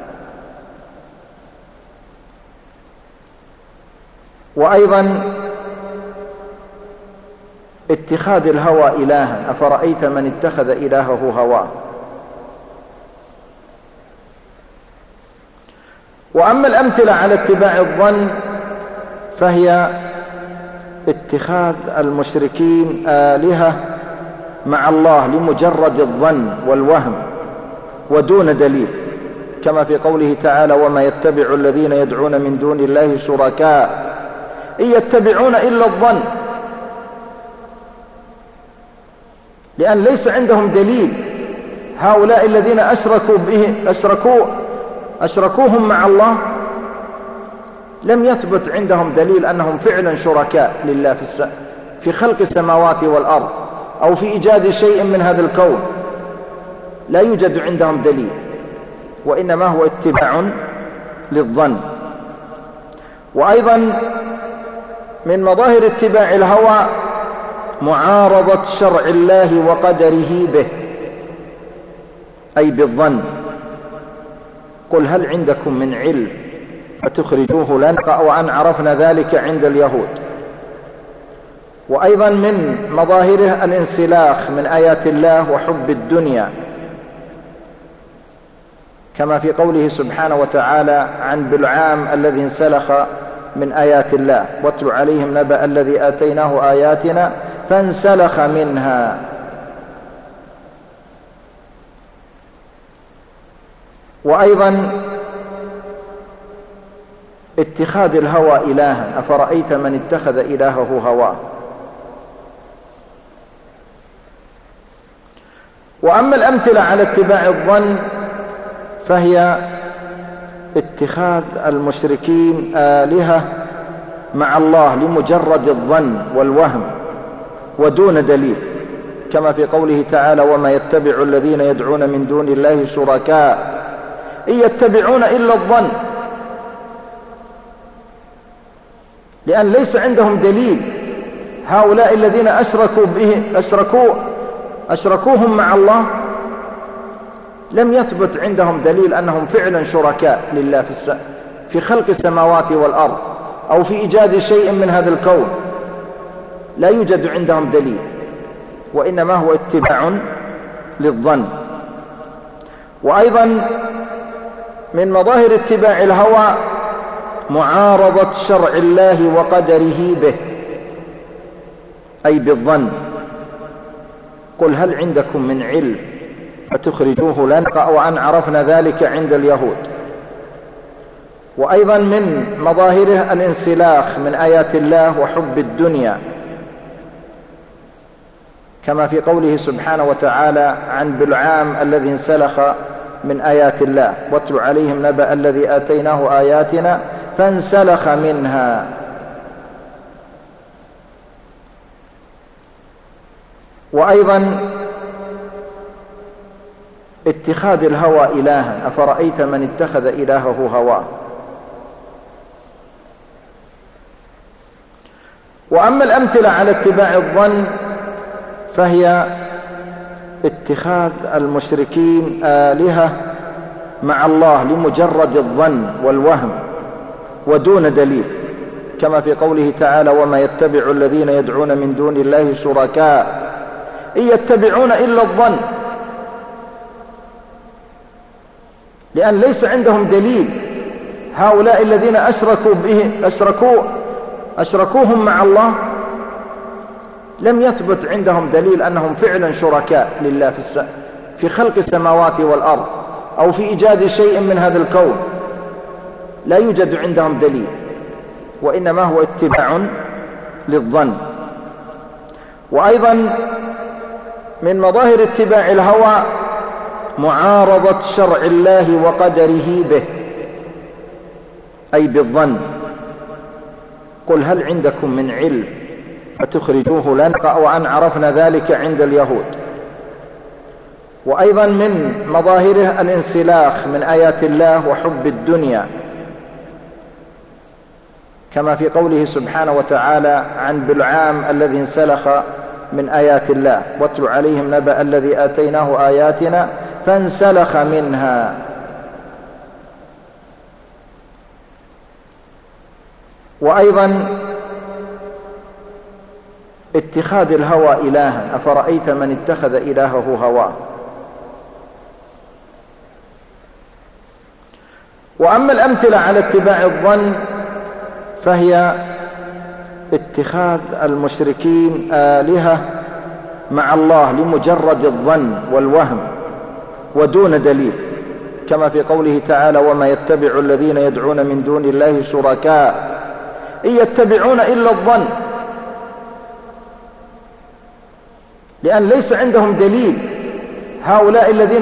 وأيضا اتخاذ الهوى إلها، أفرأيت من اتخذ إلهه هواه. وأما الأمثلة على اتباع الظن فهي اتخاذ المشركين آلهة مع الله لمجرد الظن والوهم ودون دليل، كما في قوله تعالى وما يتبع الذين يدعون من دون الله شركاء إن يتبعون إلا الظن، لأن ليس عندهم دليل. هؤلاء الذين أشركوهم مع الله لم يثبت عندهم دليل أنهم فعلا شركاء لله في خلق السماوات والأرض أو في إيجاد شيء من هذا الكون، لا يوجد عندهم دليل، وإنما هو اتباع للظن. وأيضا من مظاهر اتباع الهوى معارضة شرع الله وقدره به، أي بالظن. قل هل عندكم من علم فتخرجوه لنا وأن عرفنا ذلك عند اليهود. وأيضا من مظاهره الانسلاخ من آيات الله وحب الدنيا، كما في قوله سبحانه وتعالى عن بلعام الذي انسلخ من آيات الله واتل عليهم نبأ الذي آتيناه آياتنا فانسلخ منها. وأيضا اتخاذ الهوى إلها، أفرأيت من اتخذ إلهه هواه. وأما الأمثلة على اتباع الظن فهي اتخاذ المشركين آلهة مع الله لمجرد الظن والوهم ودون دليل، كما في قوله تعالى وما يتبع الذين يدعون من دون الله شركاء إن يتبعون إلا الظن، لأن ليس عندهم دليل. هؤلاء الذين أشركوهم مع الله لم يثبت عندهم دليل أنهم فعلا شركاء لله في خلق السماوات والأرض أو في إيجاد شيء من هذا الكون، لا يوجد عندهم دليل، وإنما هو اتباع للظن. وأيضا من مظاهر اتباع الهوى معارضة شرع الله وقدره به، أي بالظن. قل هل عندكم من علم فتخرجوه لنا وأن عرفنا ذلك عند اليهود. وأيضا من مظاهره الانسلاخ من آيات الله وحب الدنيا، كما في قوله سبحانه وتعالى عن بلعام الذي انسلخ من آيات الله واتل عليهم نبأ الذي آتيناه آياتنا فانسلخ منها. وأيضا اتخاذ الهوى إلها، أفرأيت من اتخذ إلهه هواه. وأما الأمثلة على اتباع الظن فهي اتخاذ المشركين آلهة مع الله لمجرد الظن والوهم ودون دليل، كما في قوله تعالى وما يتبع الذين يدعون من دون الله شركاء إن يتبعون إلا الظن، لأن ليس عندهم دليل. هؤلاء الذين أشركوهم مع الله لم يثبت عندهم دليل أنهم فعلا شركاء لله في خلق السماوات والأرض أو في إيجاد شيء من هذا الكون، لا يوجد عندهم دليل، وإنما هو اتباع للظن. وأيضا من مظاهر اتباع الهوى معارضة شرع الله وقدره به، أي بالظن. قل هل عندكم من علم فتخرجوه لنا وأن عرفنا ذلك عند اليهود. وأيضا من مظاهره الانسلاخ من آيات الله وحب الدنيا، كما في قوله سبحانه وتعالى عن بلعام الذي انسلخ من آيات الله واتل عليهم نبأ الذي آتيناه آياتنا فانسلخ منها. وأيضا اتخاذ الهوى إلها، أفرأيت من اتخذ إلهه هواه. وأما الأمثلة على اتباع الظن فهي اتخاذ المشركين آلهة مع الله لمجرد الظن والوهم ودون دليل، كما في قوله تعالى: وما يتبع الذين يدعون من دون الله شركاء إن يتبعون إلا الظن، لأن ليس عندهم دليل. هؤلاء الذين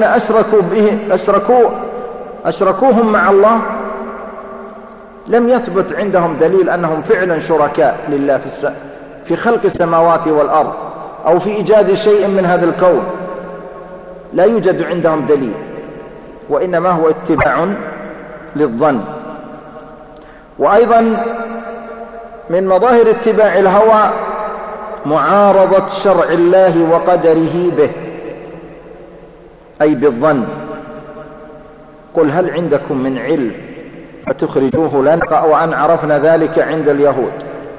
أشركوهم مع الله لم يثبت عندهم دليل أنهم فعلا شركاء لله في خلق السماوات والأرض أو في إيجاد شيء من هذا الكون. لا يوجد عندهم دليل، وإنما هو اتباع للظن. وأيضا من مظاهر اتباع الهوى معارضة شرع الله وقدره به، أي بالظن. قل هل عندكم من علم فتخرجوه لنا، وأن عرفنا ذلك عند اليهود.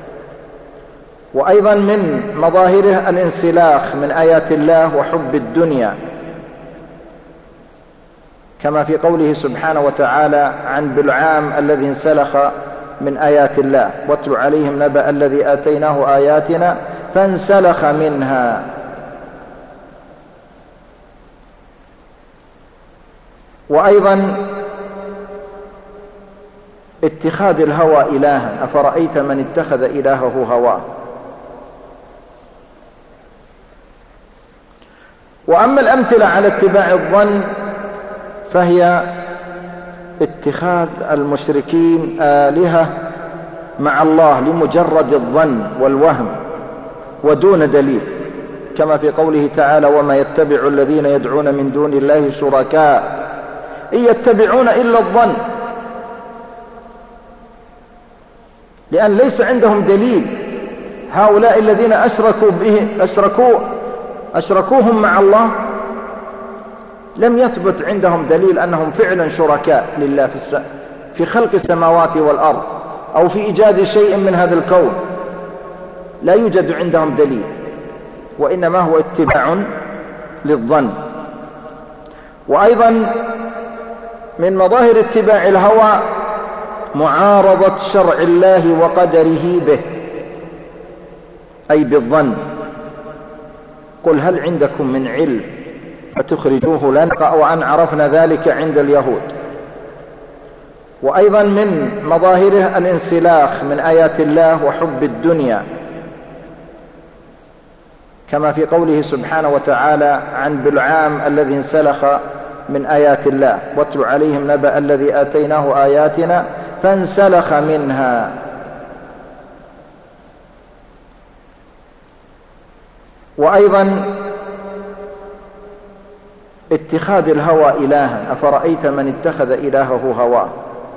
وأيضا من مظاهره الانسلاخ من آيات الله وحب الدنيا، كما في قوله سبحانه وتعالى عن بلعام الذي انسلخ من آيات الله: واتل عليهم نبأ الذي آتيناه آياتنا فانسلخ منها. وأيضا اتخاذ الهوى إلها، أفرأيت من اتخذ إلهه هواه. وأما الأمثلة على اتباع الظن فهي اتخاذ المشركين آلهة مع الله لمجرد الظن والوهم ودون دليل، كما في قوله تعالى: وما يتبع الذين يدعون من دون الله شركاء إن يتبعون إلا الظن، لأن ليس عندهم دليل. هؤلاء الذين أشركوهم مع الله لم يثبت عندهم دليل أنهم فعلا شركاء لله في خلق السماوات والأرض أو في إيجاد شيء من هذا الكون. لا يوجد عندهم دليل، وإنما هو اتباع للظن. وأيضا من مظاهر اتباع الهوى معارضة شرع الله وقدره به، أي بالظن. قل هل عندكم من علم فتخرجوه لنا، وأن عرفنا ذلك عند اليهود. وأيضا من مظاهره الانسلاخ من آيات الله وحب الدنيا، كما في قوله سبحانه وتعالى عن بلعام الذي انسلخ من آيات الله: واتل عليهم نبأ الذي آتيناه آياتنا فانسلخ منها. وأيضا اتخاذ الهوى إلها، أفرأيت من اتخذ إلهه هواه.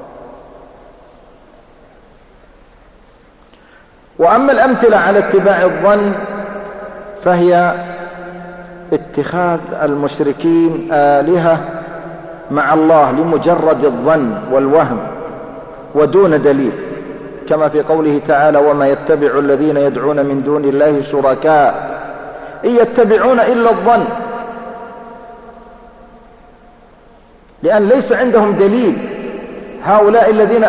وأما الأمثلة على اتباع الظن فهي اتخاذ المشركين آلهة مع الله لمجرد الظن والوهم ودون دليل، كما في قوله تعالى: وما يتبع الذين يدعون من دون الله شركاء إن يتبعون إلا الظن، لأن ليس عندهم دليل. هؤلاء الذين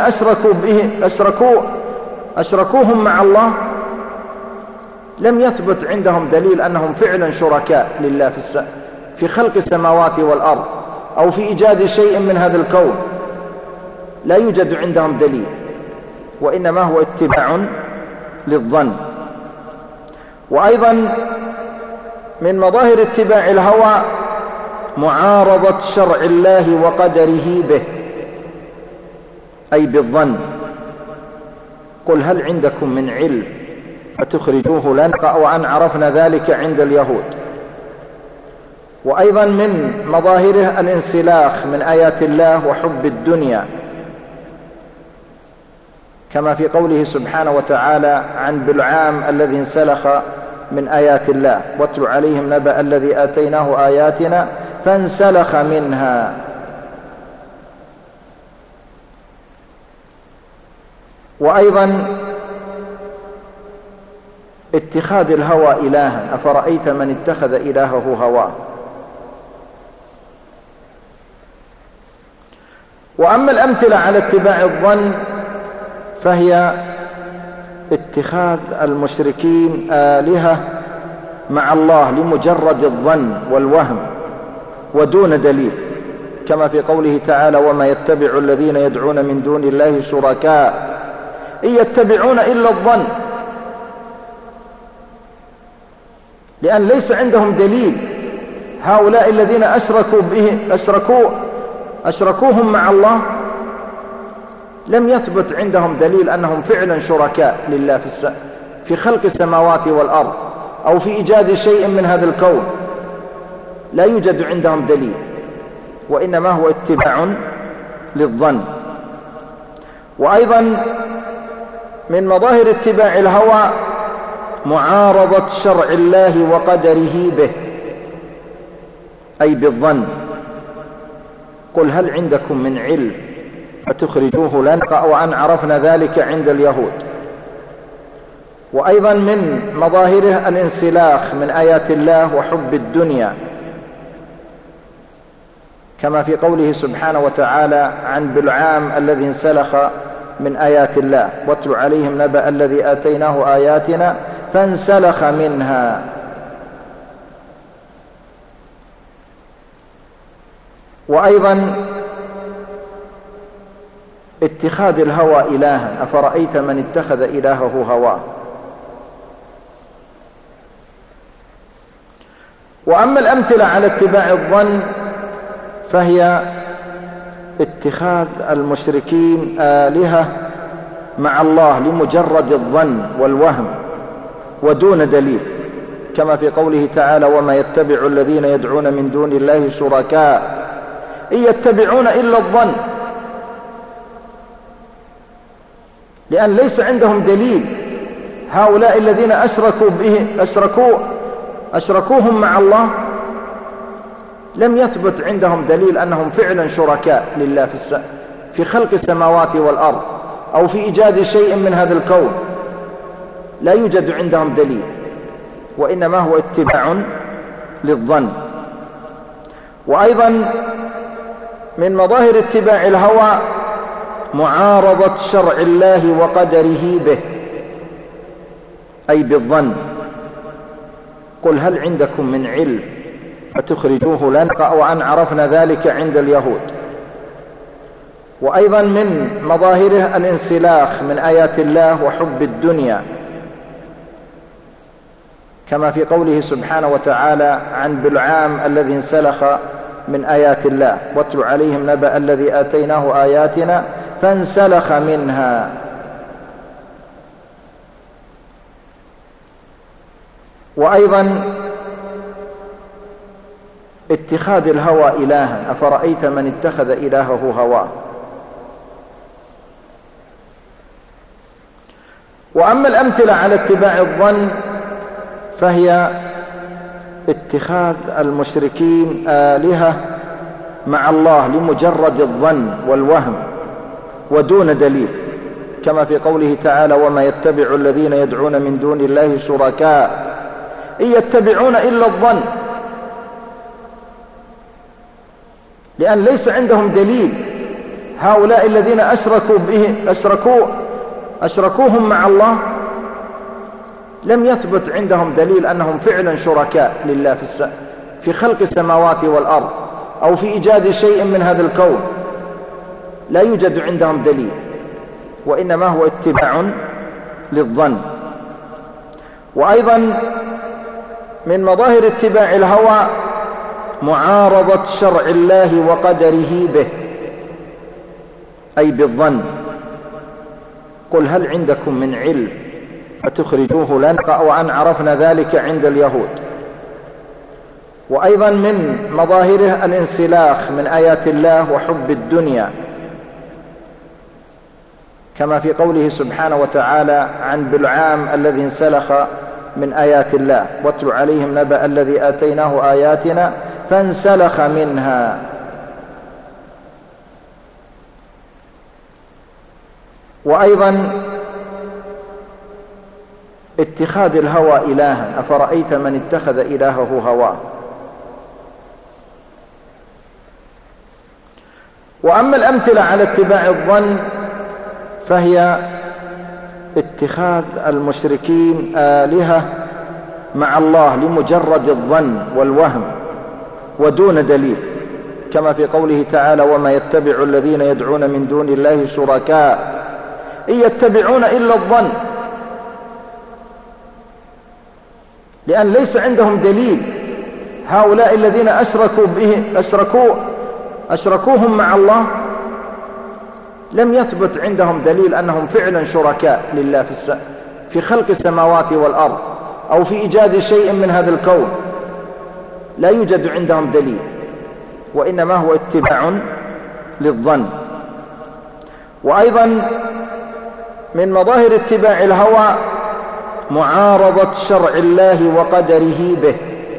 أشركوهم مع الله لم يثبت عندهم دليل أنهم فعلا شركاء لله في خلق السماوات والأرض أو في إيجاد شيء من هذا الكون. لا يوجد عندهم دليل، وإنما هو اتباع للظن. وأيضا من مظاهر اتباع الهوى معارضة شرع الله وقدره به، أي بالظن. قل هل عندكم من علم فتخرجوه لنا، وأن عرفنا ذلك عند اليهود. وأيضا من مظاهره الانسلاخ من آيات الله وحب الدنيا، كما في قوله سبحانه وتعالى عن بلعام الذي انسلخ من آيات الله: واتل عليهم نبأ الذي آتيناه آياتنا فانسلخ منها. وأيضا اتخاذ الهوى إلها، أفرأيت من اتخذ إلهه هواه. وأما الأمثلة على اتباع الظن فهي اتخاذ المشركين آلهة مع الله لمجرد الظن والوهم ودون دليل، كما في قوله تعالى وما يتبع الذين يدعون من دون الله شركاء إن يتبعون إلا الظن، لأن ليس عندهم دليل. هؤلاء الذين أشركوهم مع الله لم يثبت عندهم دليل أنهم فعلا شركاء لله في خلق السماوات والأرض أو في إيجاد شيء من هذا الكون، لا يوجد عندهم دليل، وإنما هو اتباع للظن. وأيضا من مظاهر اتباع الهوى معارضة شرع الله وقدره به، أي بالظن. قل هل عندكم من علم فتخرجوه لنا وأن عرفنا ذلك عند اليهود. وأيضا من مظاهره الانسلاخ من آيات الله وحب الدنيا، كما في قوله سبحانه وتعالى عن بلعام الذي انسلخ من آيات الله واتل عليهم نبأ الذي آتيناه آياتنا فانسلخ منها. وأيضا اتخاذ الهوى إلها، أفرأيت من اتخذ إلهه هواه. وأما الأمثلة على اتباع الظن فهي اتخاذ المشركين آلهة مع الله لمجرد الظن والوهم ودون دليل، كما في قوله تعالى وما يتبع الذين يدعون من دون الله شركاء إن يتبعون إلا الظن، لأن ليس عندهم دليل. هؤلاء الذين أشركوهم مع الله لم يثبت عندهم دليل أنهم فعلا شركاء لله في خلق السماوات والأرض أو في إيجاد شيء من هذا الكون، لا يوجد عندهم دليل، وإنما هو اتباع للظن. وأيضا من مظاهر اتباع الهوى معارضة شرع الله وقدره به، أي بالظن. قل هل عندكم من علم فتخرجوه لنا وأن عرفنا ذلك عند اليهود. وأيضا من مظاهره الانسلاخ من آيات الله وحب الدنيا، كما في قوله سبحانه وتعالى عن بلعام الذي انسلخ من آيات الله واتل عليهم نبأ الذي آتيناه آياتنا فانسلخ منها. وأيضا اتخاذ الهوى إلها، أفرأيت من اتخذ إلهه هواه. وأما الأمثلة على اتباع الظن فهي اتخاذ المشركين آلهة مع الله لمجرد الظن والوهم ودون دليل، كما في قوله تعالى وما يتبع الذين يدعون من دون الله شركاء إن يتبعون إلا الظن، لأن ليس عندهم دليل. هؤلاء الذين أشركوهم مع الله لم يثبت عندهم دليل أنهم فعلا شركاء لله في خلق السماوات والأرض أو في إيجاد شيء من هذا الكون، لا يوجد عندهم دليل، وإنما هو اتباع للظن. وأيضا من مظاهر اتباع الهوى معارضة شرع الله وقدره به، أي بالظن. قل هل عندكم من علم فتخرجوه لنا وأن عرفنا ذلك عند اليهود. وأيضا من مظاهره الانسلاخ من آيات الله وحب الدنيا، كما في قوله سبحانه وتعالى عن بلعام الذي انسلخ من آيات الله واتل عليهم نبأ الذي آتيناه آياتنا فانسلخ منها. وأيضا اتخاذ الهوى إلها، أفرأيت من اتخذ إلهه هواه. وأما الأمثلة على اتباع الظن فهي اتخاذ المشركين آلهة مع الله لمجرد الظن والوهم ودون دليل، كما في قوله تعالى: وما يتبع الذين يدعون من دون الله شركاء إن يتبعون إلا الظن، لأن ليس عندهم دليل. هؤلاء الذين أشركوهم مع الله لم يثبت عندهم دليل أنهم فعلا شركاء لله في خلق السماوات والأرض أو في إيجاد شيء من هذا الكون. لا يوجد عندهم دليل، وإنما هو اتباع للظن. وأيضا من مظاهر اتباع الهوى معارضة شرع الله وقدره به،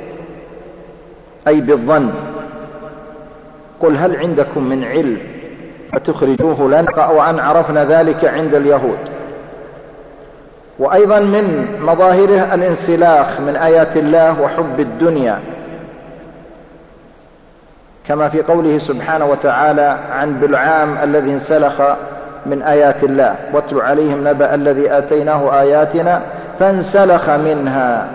أي بالظن. قل هل عندكم من علم فتخرجوه لنا، وأن عرفنا ذلك عند اليهود. وأيضا من مظاهره الانسلاخ من آيات الله وحب الدنيا، كما في قوله سبحانه وتعالى عن بلعام الذي انسلخ من آيات الله: واتل عليهم نبأ الذي آتيناه آياتنا فانسلخ منها.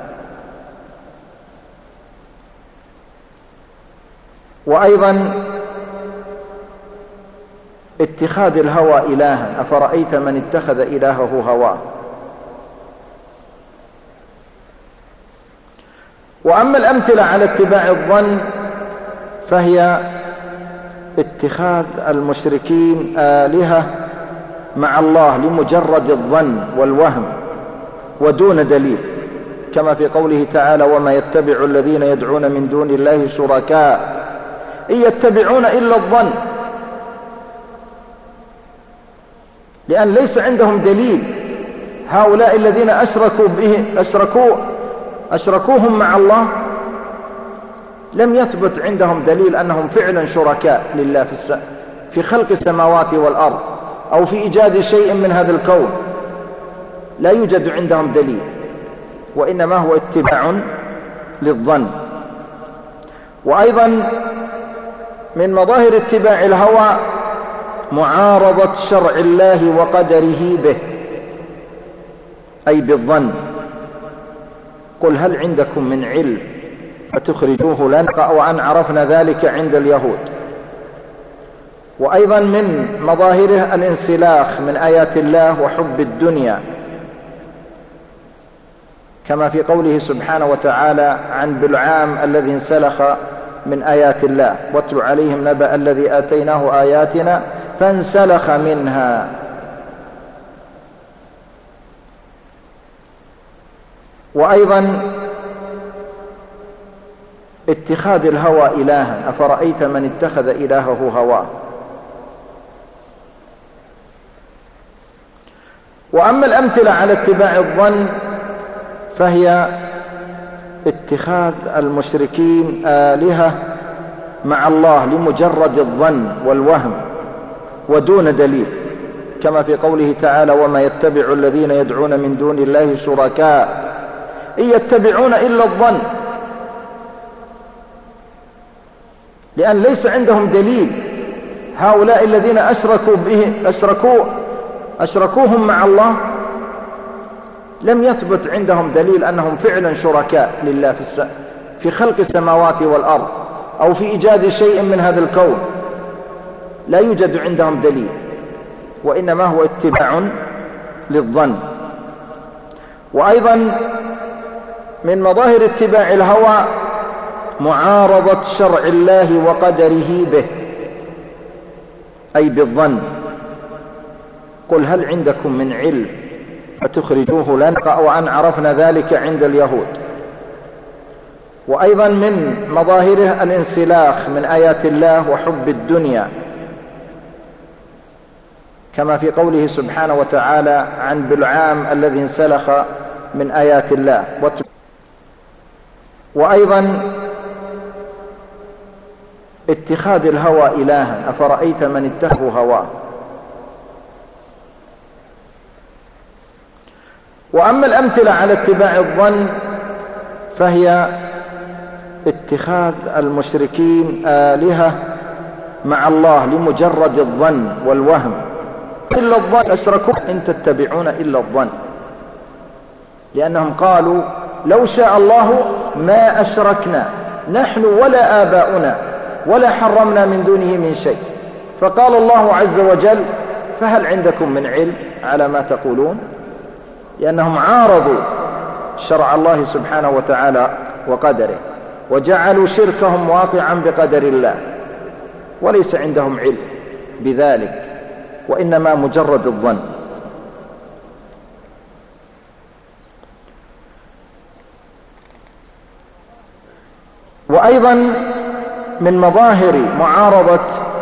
وأيضا اتخاذ الهوى إلها، أفرأيت من اتخذ إلهه هواه. وأما الأمثلة على اتباع الظن فهي اتخاذ المشركين آلهة مع الله لمجرد الظن والوهم ودون دليل، كما في قوله تعالى: وما يتبع الذين يدعون من دون الله شركاء إن يتبعون إلا الظن، لأن ليس عندهم دليل. هؤلاء الذين أشركوهم مع الله لم يثبت عندهم دليل أنهم فعلا شركاء لله في خلق السماوات والأرض أو في إيجاد شيء من هذا الكون. لا يوجد عندهم دليل، وإنما هو اتباع للظن. وأيضا من مظاهر اتباع الهوى معارضة شرع الله وقدره به، أي بالظن. قل هل عندكم من علم فتخرجوه لنا، وأن عرفنا ذلك عند اليهود. وأيضا من مظاهره الانسلاخ من آيات الله وحب الدنيا، كما في قوله سبحانه وتعالى عن بلعام الذي انسلخ من آيات الله: واتل عليهم نبأ الذي آتيناه آياتنا فانسلخ منها. وأيضا اتخاذ الهوى إلها، أفرأيت من اتخذ إلهه هواه. وأما الأمثلة على اتباع الظن فهي اتخاذ المشركين آلهة مع الله لمجرد الظن والوهم ودون دليل، كما في قوله تعالى: وما يتبع الذين يدعون من دون الله شركاء إن يتبعون إلا الظن، لأن ليس عندهم دليل. هؤلاء الذين أشركوهم مع الله لم يثبت عندهم دليل أنهم فعلا شركاء لله في خلق السماوات والأرض أو في إيجاد شيء من هذا الكون. لا يوجد عندهم دليل، وإنما هو اتباع للظن. وأيضا من مظاهر اتباع الهوى معارضة شرع الله وقدره به، أي بالظن. قل هل عندكم من علم فتخرجوه لنا، وأن عرفنا ذلك عند اليهود. وأيضا من مظاهره الانسلاخ من آيات الله وحب الدنيا، كما في قوله سبحانه وتعالى عن بلعام الذي انسلخ من آيات الله. وأيضا اتخاذ الهوى إلها، أفرأيت من اتخذ هواه. وأما الأمثلة على اتباع الظن فهي اتخاذ المشركين آلهة مع الله لمجرد الظن والوهم. إلا الظن أشركوا إن تتبعون إلا الظن، لأنهم قالوا: لو شاء الله ما أشركنا نحن ولا آباؤنا ولا حرمنا من دونه من شيء. فقال الله عز وجل: فهل عندكم من علم على ما تقولون؟ لأنهم عارضوا شرع الله سبحانه وتعالى وقدره، وجعلوا شركهم واقعا بقدر الله، وليس عندهم علم بذلك، وإنما مجرد الظن. وأيضا من مظاهر معارضة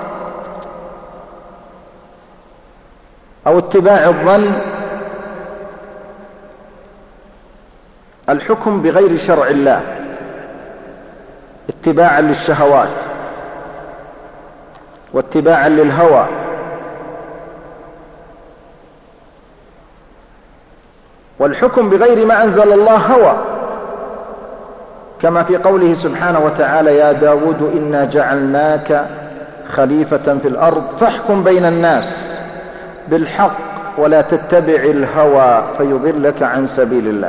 أو اتباع الظن الحكم بغير شرع الله اتباعا للشهوات واتباعا للهوى، والحكم بغير ما أنزل الله هوى، كما في قوله سبحانه وتعالى: يا داود إنا جعلناك خليفة في الأرض فاحكم بين الناس بالحق ولا تتبع الهوى فيضلك عن سبيل الله.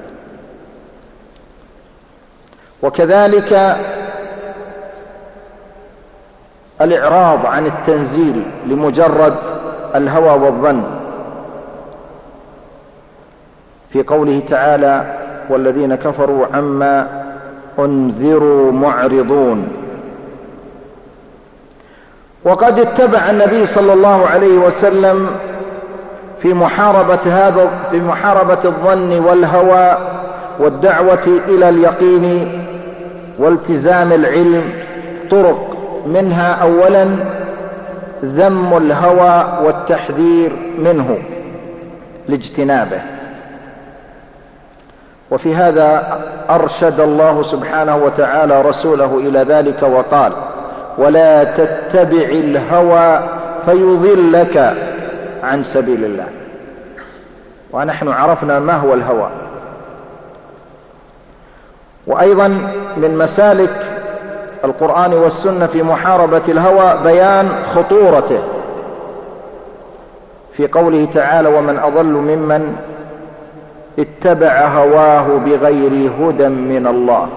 وكذلك الإعراض عن التنزيل لمجرد الهوى والظن، في قوله تعالى: والذين كفروا عما أنذروا معرضون. وقد اتبع النبي صلى الله عليه وسلم في محاربة الظن والهوى والدعوة إلى اليقين والتزام العلم طرق، منها أولا ذم الهوى والتحذير منه لاجتنابه. وفي هذا أرشد الله سبحانه وتعالى رسوله إلى ذلك وقال: ولا تتبع الهوى فيضلك عن سبيل الله. ونحن عرفنا ما هو الهوى. وأيضا من مسالك القرآن والسنة في محاربة الهوى بيان خطورته، في قوله تعالى: ومن أضل ممن اتبع هواه بغير هدى من الله.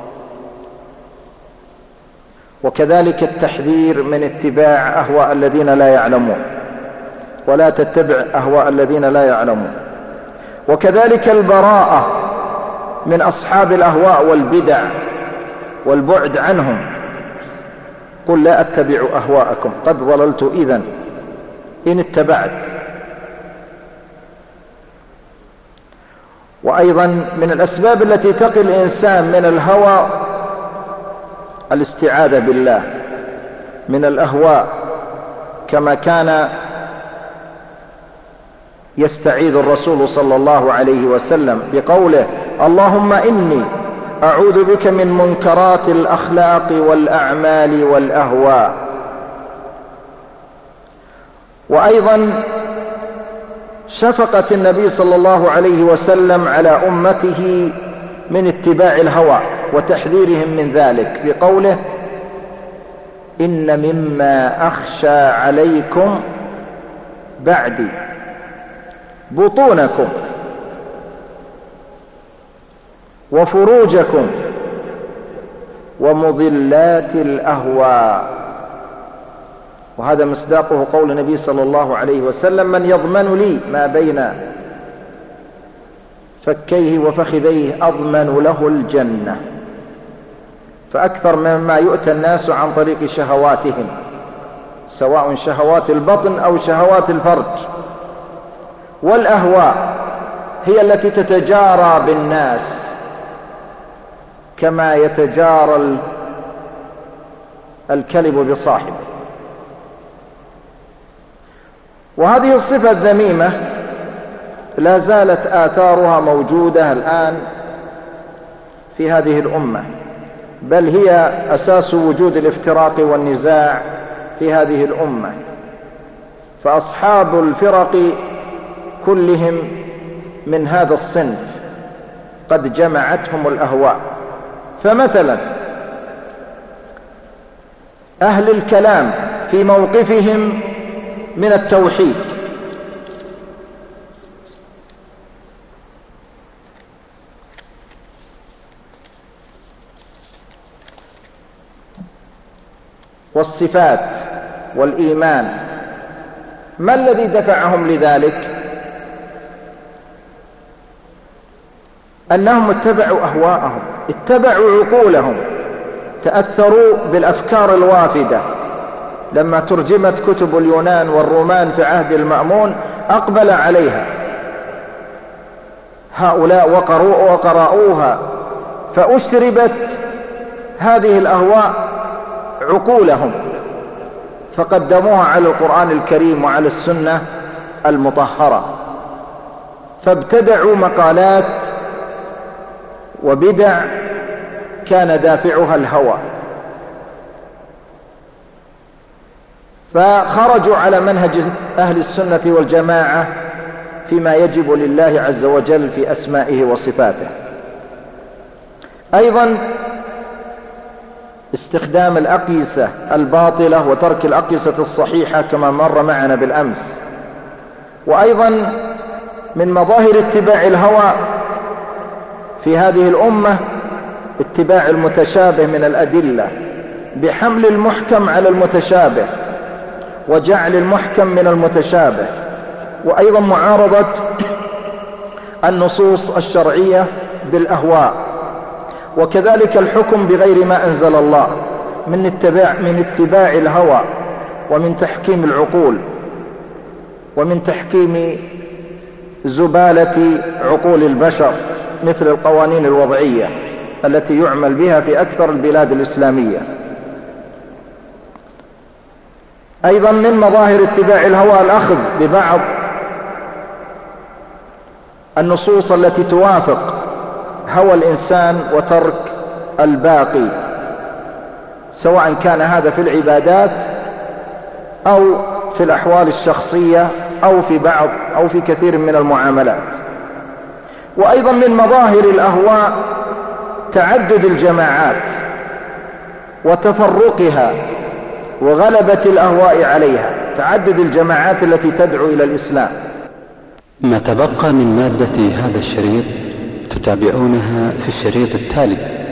وكذلك التحذير من اتباع أهواء الذين لا يعلمون، ولا تتبع أهواء الذين لا يعلمون. وكذلك البراءة من أصحاب الأهواء والبدع والبعد عنهم. قل لا أتبع أهواءكم قد ضللت إذن إن اتبعت. وأيضا من الأسباب التي تقي الإنسان من الهوى الاستعاذة بالله من الأهواء، كما كان يستعيذ الرسول صلى الله عليه وسلم بقوله: اللهم إني أعوذ بك من منكرات الأخلاق والأعمال والأهواء. وأيضا شفقة النبي صلى الله عليه وسلم على أمته من اتباع الهوى وتحذيرهم من ذلك في قوله: إن مما أخشى عليكم بعدي بطونكم وفروجكم ومضلات الأهواء. وهذا مصداقه قول النبي صلى الله عليه وسلم: من يضمن لي ما بين فكيه وفخذيه أضمن له الجنة. فأكثر مما يؤتى الناس عن طريق شهواتهم، سواء شهوات البطن أو شهوات الفرج. والأهواء هي التي تتجارى بالناس كما يتجارى الكلب بصاحبه. وهذه الصفة الذميمة لا زالت آثارها موجودة الآن في هذه الأمة، بل هي أساس وجود الافتراق والنزاع في هذه الأمة. فأصحاب الفرق كلهم من هذا الصنف قد جمعتهم الأهواء. فمثلا أهل الكلام في موقفهم من التوحيد والصفات والإيمان. ما الذي دفعهم لذلك؟ أنهم اتبعوا أهواءهم، اتبعوا عقولهم، تأثروا بالأفكار الوافدة. لما ترجمت كتب اليونان والرومان في عهد المأمون أقبل عليها هؤلاء وقرأوها، فأشربت هذه الأهواء عقولهم، فقدموها على القرآن الكريم وعلى السنة المطهرة، فابتدعوا مقالات وبدع كان دافعها الهوى، فخرجوا على منهج أهل السنة والجماعة فيما يجب لله عز وجل في أسمائه وصفاته. أيضا استخدام الأقيسة الباطلة وترك الأقيسة الصحيحة كما مر معنا بالأمس. وأيضا من مظاهر اتباع الهوى في هذه الأمة اتباع المتشابه من الأدلة، بحمل المحكم على المتشابه وجعل المحكم من المتشابه، وأيضا معارضة النصوص الشرعية بالأهواء، وكذلك الحكم بغير ما أنزل الله من اتباع الهوى، ومن تحكيم العقول، ومن تحكيم زبالة عقول البشر مثل القوانين الوضعية التي يعمل بها في أكثر البلاد الإسلامية. أيضا من مظاهر اتباع الهوى الأخذ ببعض النصوص التي توافق هوى الإنسان وترك الباقي، سواء كان هذا في العبادات أو في الأحوال الشخصية أو في كثير من المعاملات. وأيضا من مظاهر الأهواء تعدد الجماعات وتفرقها وغلبة الأهواء عليها، تعدد الجماعات التي تدعو إلى الإسلام. ما تبقى من مادة هذا الشريط تتابعونها في الشريط التالي.